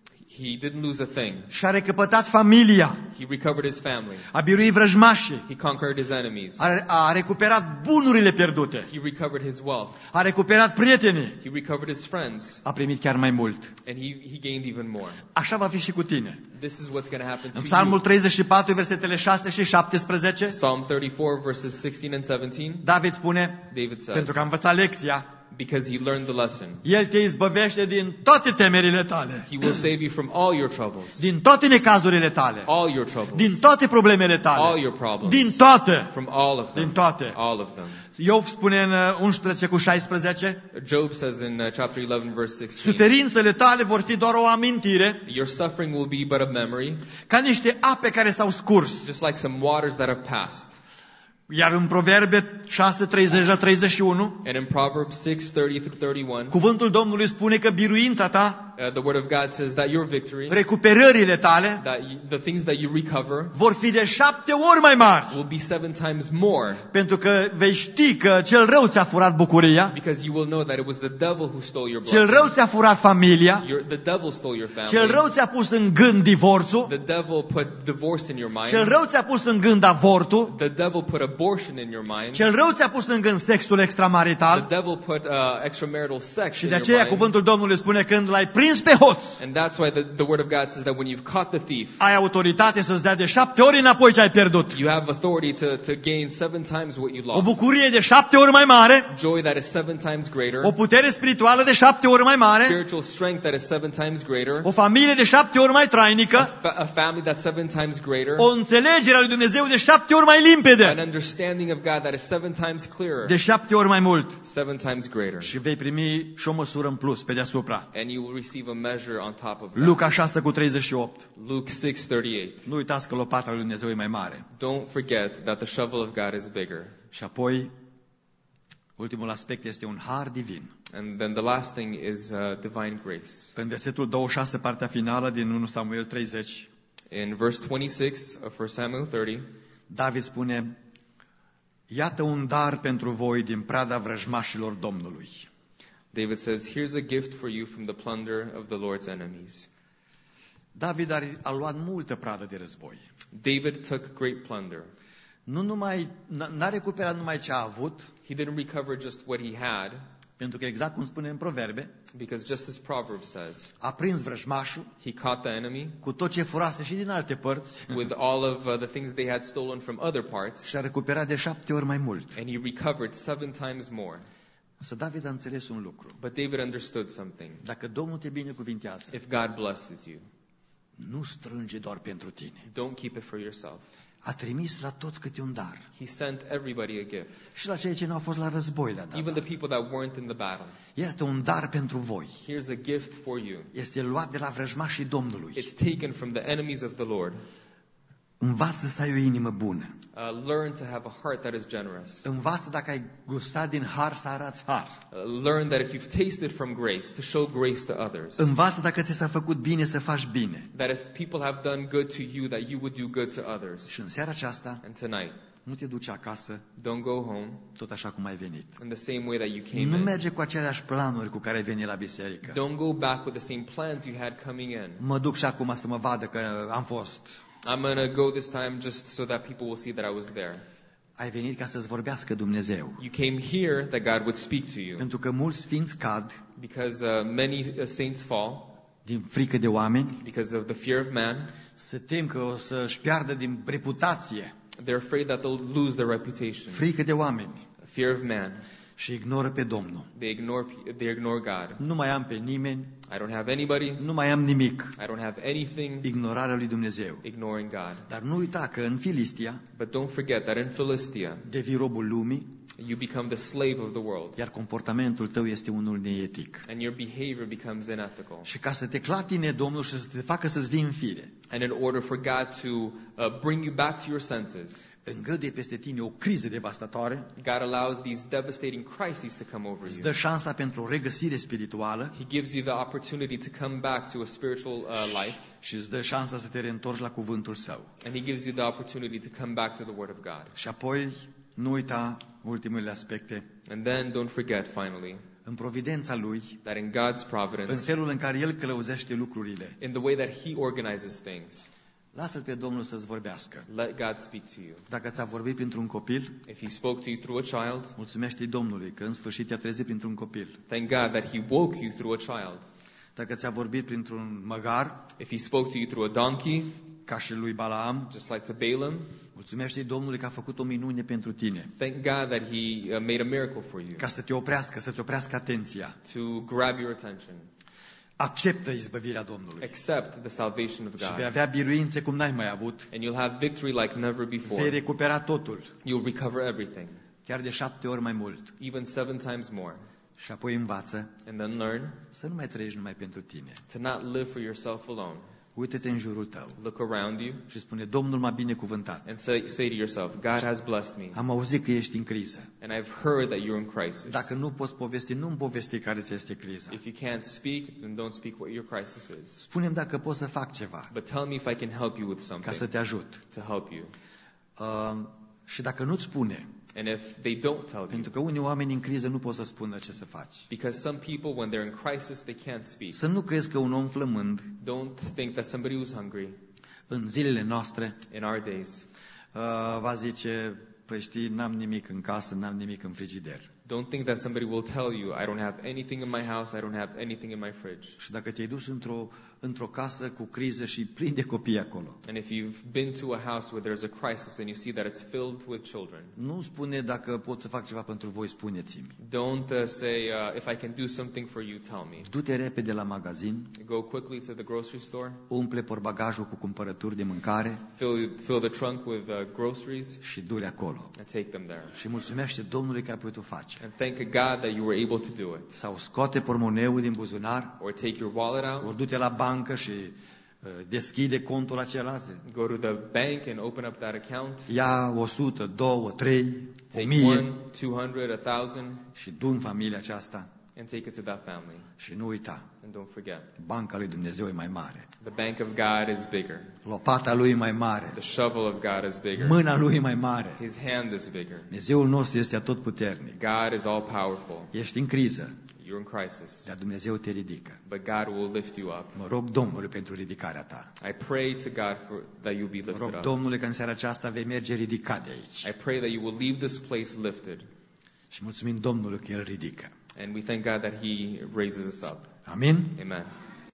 Speaker 2: He didn't lose a thing.
Speaker 1: Și-a recăpătat familia.
Speaker 2: He recovered his family.
Speaker 1: A biruit vrăjmașii.
Speaker 2: He conquered his enemies.
Speaker 1: A recuperat bunurile pierdute.
Speaker 2: He recovered his wealth.
Speaker 1: A recuperat prietenii.
Speaker 2: He recovered his friends.
Speaker 1: A primit chiar mai mult.
Speaker 2: And he gained even more.
Speaker 1: Așa va fi și cu tine.
Speaker 2: This is what's going to happen to
Speaker 1: În Psalmul
Speaker 2: you.
Speaker 1: 34, versetele 6 și 17,
Speaker 2: Psalm 34 verses 16 and 17.
Speaker 1: David spune,
Speaker 2: David says,
Speaker 1: pentru că a învățat lecția,
Speaker 2: because he learned the lesson.
Speaker 1: El te izbăvește din toate temerile tale,
Speaker 2: He will save you from all your troubles.
Speaker 1: din toate necazurile tale,
Speaker 2: All your troubles.
Speaker 1: din toate problemele
Speaker 2: All
Speaker 1: tale,
Speaker 2: your problems.
Speaker 1: din toate.
Speaker 2: From all of them.
Speaker 1: Din toate.
Speaker 2: All of them.
Speaker 1: Iov spune în 11 cu 16,
Speaker 2: Job says in chapter 11 verse 16,
Speaker 1: suferințele tale vor fi doar o amintire,
Speaker 2: your suffering will be but a memory,
Speaker 1: ca niște ape care s-au scurs.
Speaker 2: just like some waters that have passed.
Speaker 1: Iar în Proverbe 6, 30 la 31,
Speaker 2: And in Proverbs 6:30-31,
Speaker 1: cuvântul Domnului spune că biruința ta,
Speaker 2: the word of God says that your victory,
Speaker 1: recuperările tale,
Speaker 2: the things that you recover,
Speaker 1: vor fi de 7 ori mai mari.
Speaker 2: will be 7 times more,
Speaker 1: Pentru că vei ști că cel rău ți-a furat bucuria,
Speaker 2: because you will know that it was the devil who stole your
Speaker 1: cel
Speaker 2: blessing.
Speaker 1: rău ți-a furat familia,
Speaker 2: The devil stole your family.
Speaker 1: cel rău ți-a pus în gând divorțul,
Speaker 2: The devil put divorce in your mind.
Speaker 1: cel rău ți-a pus în gând avortul,
Speaker 2: The devil put abortion in your mind.
Speaker 1: cel rău ți-a pus în gând sexul extramarital.
Speaker 2: The devil put extramarital sex
Speaker 1: Și
Speaker 2: in
Speaker 1: de
Speaker 2: your
Speaker 1: aceea
Speaker 2: mind.
Speaker 1: cuvântul Domnului spune, când l-ai prins pe hoț,
Speaker 2: And that's why the word of God says that when you've caught the thief,
Speaker 1: ai autoritate să-ți dea de 7 ori înapoi ce ai pierdut.
Speaker 2: you have authority to gain 7 times what you
Speaker 1: O
Speaker 2: lost.
Speaker 1: bucurie de 7 ori mai mare,
Speaker 2: Joy that is 7 times greater.
Speaker 1: o putere spirituală de 7 ori mai mare,
Speaker 2: Spiritual strength that is 7 times greater.
Speaker 1: o familie de 7 ori mai trainică,
Speaker 2: A family that's 7 times greater.
Speaker 1: o înțelegere a lui Dumnezeu de 7 ori mai
Speaker 2: An
Speaker 1: limpede,
Speaker 2: understanding of God that is 7 times clearer.
Speaker 1: de 7 ori mai mult.
Speaker 2: 7 times greater.
Speaker 1: Și vei primi și o măsură în plus pe deasupra.
Speaker 2: And you will receive a measure on top of that.
Speaker 1: Luca 6 cu 38.
Speaker 2: Luke 6:38.
Speaker 1: Nu uitați că lopata lui Dumnezeu e mai mare.
Speaker 2: Don't forget that the shovel of God is bigger.
Speaker 1: Și apoi, ultimul aspect este un har divin.
Speaker 2: And then the last thing is divine grace.
Speaker 1: În versetul 26, partea finală din 1 Samuel 30,
Speaker 2: In verse 26 of 1 Samuel 30,
Speaker 1: David spune, iată un dar pentru voi din prada vrăjmașilor Domnului.
Speaker 2: David says, "Here's a gift for you from the plunder of the Lord's enemies."
Speaker 1: David a luat multă pradă de război.
Speaker 2: David took great plunder.
Speaker 1: N-a recuperat numai ce a avut,
Speaker 2: He didn't recover just what he had,
Speaker 1: pentru că exact cum spune în Proverbe,
Speaker 2: because just as Proverbs says,
Speaker 1: a prins vrăjmașul
Speaker 2: he caught the enemy
Speaker 1: cu tot ce furase și din alte părți
Speaker 2: with all of the things they had stolen from other parts,
Speaker 1: și a recuperat de 7 ori mai mult.
Speaker 2: and he recovered 7 times more.
Speaker 1: Însă David a înțeles un lucru.
Speaker 2: But David understood something.
Speaker 1: Dacă Domnul te binecuvintează,
Speaker 2: If God blesses you,
Speaker 1: nu strânge doar pentru tine.
Speaker 2: don't keep it for yourself.
Speaker 1: A trimis la toți câte un dar.
Speaker 2: He sent everybody a gift,
Speaker 1: Și la cei ce n-au fost la război le-a dat.
Speaker 2: even the people that weren't in the battle.
Speaker 1: Iată un dar pentru voi.
Speaker 2: Here's a gift for you.
Speaker 1: Este luat de la vrăjmașii Domnului.
Speaker 2: It's taken from the enemies of the Lord.
Speaker 1: Învață să ai o inimă bună.
Speaker 2: Learn to have a heart that is generous.
Speaker 1: Învață dacă ai gustat din har să arăți har.
Speaker 2: Learn that if you've tasted from grace, to show grace to others.
Speaker 1: Învață dacă ți s-a făcut bine să faci bine.
Speaker 2: That if people have done good to you, that you would do good to others.
Speaker 1: Și în seara aceasta
Speaker 2: And tonight,
Speaker 1: nu te duci acasă
Speaker 2: don't go home
Speaker 1: tot așa cum ai venit.
Speaker 2: in the same way that you came
Speaker 1: Nu
Speaker 2: in.
Speaker 1: merge cu aceleași planuri cu care ai venit la biserică.
Speaker 2: Don't go back with the same plans you had coming in.
Speaker 1: Mă duc și acum să mă vadă că am fost.
Speaker 2: I'm going to go this time just so that people will see that I was there.
Speaker 1: Ai venit ca să-ți vorbească Dumnezeu.
Speaker 2: You came here that God would speak to you.
Speaker 1: Pentru că mulți sfinți cad
Speaker 2: Because many saints fall
Speaker 1: din frică de oameni,
Speaker 2: because of the fear of man.
Speaker 1: se tem că o să-și piardă din reputație,
Speaker 2: They're afraid that they'll lose their reputation.
Speaker 1: frică de oameni
Speaker 2: Fear of man.
Speaker 1: și ignoră pe Domnul.
Speaker 2: They ignore God.
Speaker 1: Nu mai am pe nimeni,
Speaker 2: I don't have anybody.
Speaker 1: nu mai am nimic.
Speaker 2: I don't have anything.
Speaker 1: Ignorarea lui Dumnezeu.
Speaker 2: Ignoring God.
Speaker 1: Dar nu uita că în Filistia
Speaker 2: But don't forget that in Philistia,
Speaker 1: devii robul lumii,
Speaker 2: you become the slave of the world.
Speaker 1: iar comportamentul tău este unul neetic.
Speaker 2: And your behavior becomes unethical.
Speaker 1: Și ca să te clatine Domnul și să te facă să-ți vii în fire,
Speaker 2: And in order for God to bring you back to your senses,
Speaker 1: îngăduie peste tine o criză devastatoare,
Speaker 2: God allows these devastating crises to come over
Speaker 1: îți
Speaker 2: you.
Speaker 1: dă șansa pentru o regăsire spirituală
Speaker 2: He gives you the opportunity to come back to a spiritual life.
Speaker 1: și îți dă șansa să te reîntorci la cuvântul Său.
Speaker 2: And He gives you the opportunity to come back to the Word of God.
Speaker 1: Și apoi Nu uita ultimele aspecte.
Speaker 2: And then don't forget, finally,
Speaker 1: În providența Lui,
Speaker 2: that in God's
Speaker 1: în
Speaker 2: providence,
Speaker 1: felul în care El călăuzește lucrurile,
Speaker 2: in the way that He organizes things,
Speaker 1: lasă-L pe Domnul să-ți vorbească.
Speaker 2: let God speak to you.
Speaker 1: Dacă ți-a vorbit printr-un copil,
Speaker 2: If He spoke to you through a child,
Speaker 1: mulțumește-i Domnului că în sfârșit te-a trezit printr-un copil.
Speaker 2: thank God that He woke you through a child.
Speaker 1: Dacă ți-a vorbit printr-un măgar,
Speaker 2: If He spoke to you through a donkey,
Speaker 1: ca și lui Balaam,
Speaker 2: just like to Balaam,
Speaker 1: mulțumește-i Domnului că a făcut o minune pentru tine,
Speaker 2: thank God that He made a miracle for you,
Speaker 1: ca să te oprească, să-ți oprească atenția.
Speaker 2: to grab your attention.
Speaker 1: Acceptă izbăvirea Domnului
Speaker 2: Accept the salvation of
Speaker 1: și vei
Speaker 2: God,
Speaker 1: avea biruințe cum n-ai mai avut.
Speaker 2: and you'll have victory like never
Speaker 1: Vei
Speaker 2: before.
Speaker 1: recupera totul,
Speaker 2: You'll recover everything,
Speaker 1: chiar de 7 ori mai mult.
Speaker 2: even 7 times more.
Speaker 1: Și apoi învață
Speaker 2: And then learn
Speaker 1: să nu mai trăiești numai pentru tine.
Speaker 2: to not live for yourself alone.
Speaker 1: Uită-te în jurul tău
Speaker 2: Look around you
Speaker 1: și spune, Domnul m-a binecuvântat.
Speaker 2: and say to yourself, God has blessed me,
Speaker 1: Am auzit că ești în criză.
Speaker 2: and I've heard that you're in crisis.
Speaker 1: Dacă nu poți povesti, nu-mi povesti care ți este criza.
Speaker 2: If you can't speak, then don't speak what your crisis is.
Speaker 1: Spune-mi dacă pot să fac ceva
Speaker 2: But tell me if I can help you with
Speaker 1: ca să
Speaker 2: something
Speaker 1: te ajut.
Speaker 2: to help you.
Speaker 1: Și dacă nu-ți spune,
Speaker 2: And if they don't tell you,
Speaker 1: pentru că unii oameni în criză nu pot să spună ce să faci.
Speaker 2: because some people, when they're in crisis, they can't speak.
Speaker 1: Să nu crezi că un om flămând
Speaker 2: Don't think that somebody who's hungry
Speaker 1: în zilele noastre
Speaker 2: in our days,
Speaker 1: va zice, păi știi, n-am nimic în casă, n-am nimic în frigider.
Speaker 2: don't think that somebody will tell you, I don't have anything in my house, I don't have anything in my fridge.
Speaker 1: Și dacă te-ai dus într-o casă cu criză și plin de copii acolo,
Speaker 2: And if you've been to a house where there's a crisis and you see that it's filled with children,
Speaker 1: nu spune dacă pot să fac ceva pentru voi, spuneți-mi.
Speaker 2: don't say, if I can do something for you, tell me.
Speaker 1: Du-te repede la magazin,
Speaker 2: Go quickly to the grocery store,
Speaker 1: umple porbagajul cu cumpărături de mâncare
Speaker 2: fill the trunk with groceries,
Speaker 1: și du-le acolo.
Speaker 2: and take them there.
Speaker 1: Și mulțumește Domnului că ai putut face.
Speaker 2: And thank God that you were able to do it.
Speaker 1: Sau scoate pormoneul din buzunar,
Speaker 2: Or take your wallet out,
Speaker 1: ori du-te la bancă și deschide contul acela.
Speaker 2: go to the bank and open up that account.
Speaker 1: Ia 100, 2, 3,
Speaker 2: Take
Speaker 1: 1000
Speaker 2: 1, 200, 1,000,
Speaker 1: și du în familia aceasta.
Speaker 2: and take it to that family.
Speaker 1: Și nu uita,
Speaker 2: And don't forget,
Speaker 1: banca lui Dumnezeu e mai mare,
Speaker 2: the bank of God is bigger.
Speaker 1: lopata lui e mai mare,
Speaker 2: The shovel of God is bigger.
Speaker 1: mâna lui e mai mare.
Speaker 2: His hand is bigger.
Speaker 1: Dumnezeul nostru este atotputernic.
Speaker 2: God is all powerful.
Speaker 1: Ești în criză,
Speaker 2: You're in crisis,
Speaker 1: dar Dumnezeu te ridică.
Speaker 2: but God will lift you up.
Speaker 1: Mă rog Domnului pentru ridicarea ta.
Speaker 2: I pray to God that you'll be
Speaker 1: Mă
Speaker 2: lifted
Speaker 1: rog
Speaker 2: up.
Speaker 1: Domnului că în seara aceasta vei merge ridicat de aici.
Speaker 2: I pray that you will leave this place lifted.
Speaker 1: Și mulțumim Domnului că El ridică.
Speaker 2: And we thank God that He raises us up.
Speaker 1: Amin?
Speaker 2: Amen.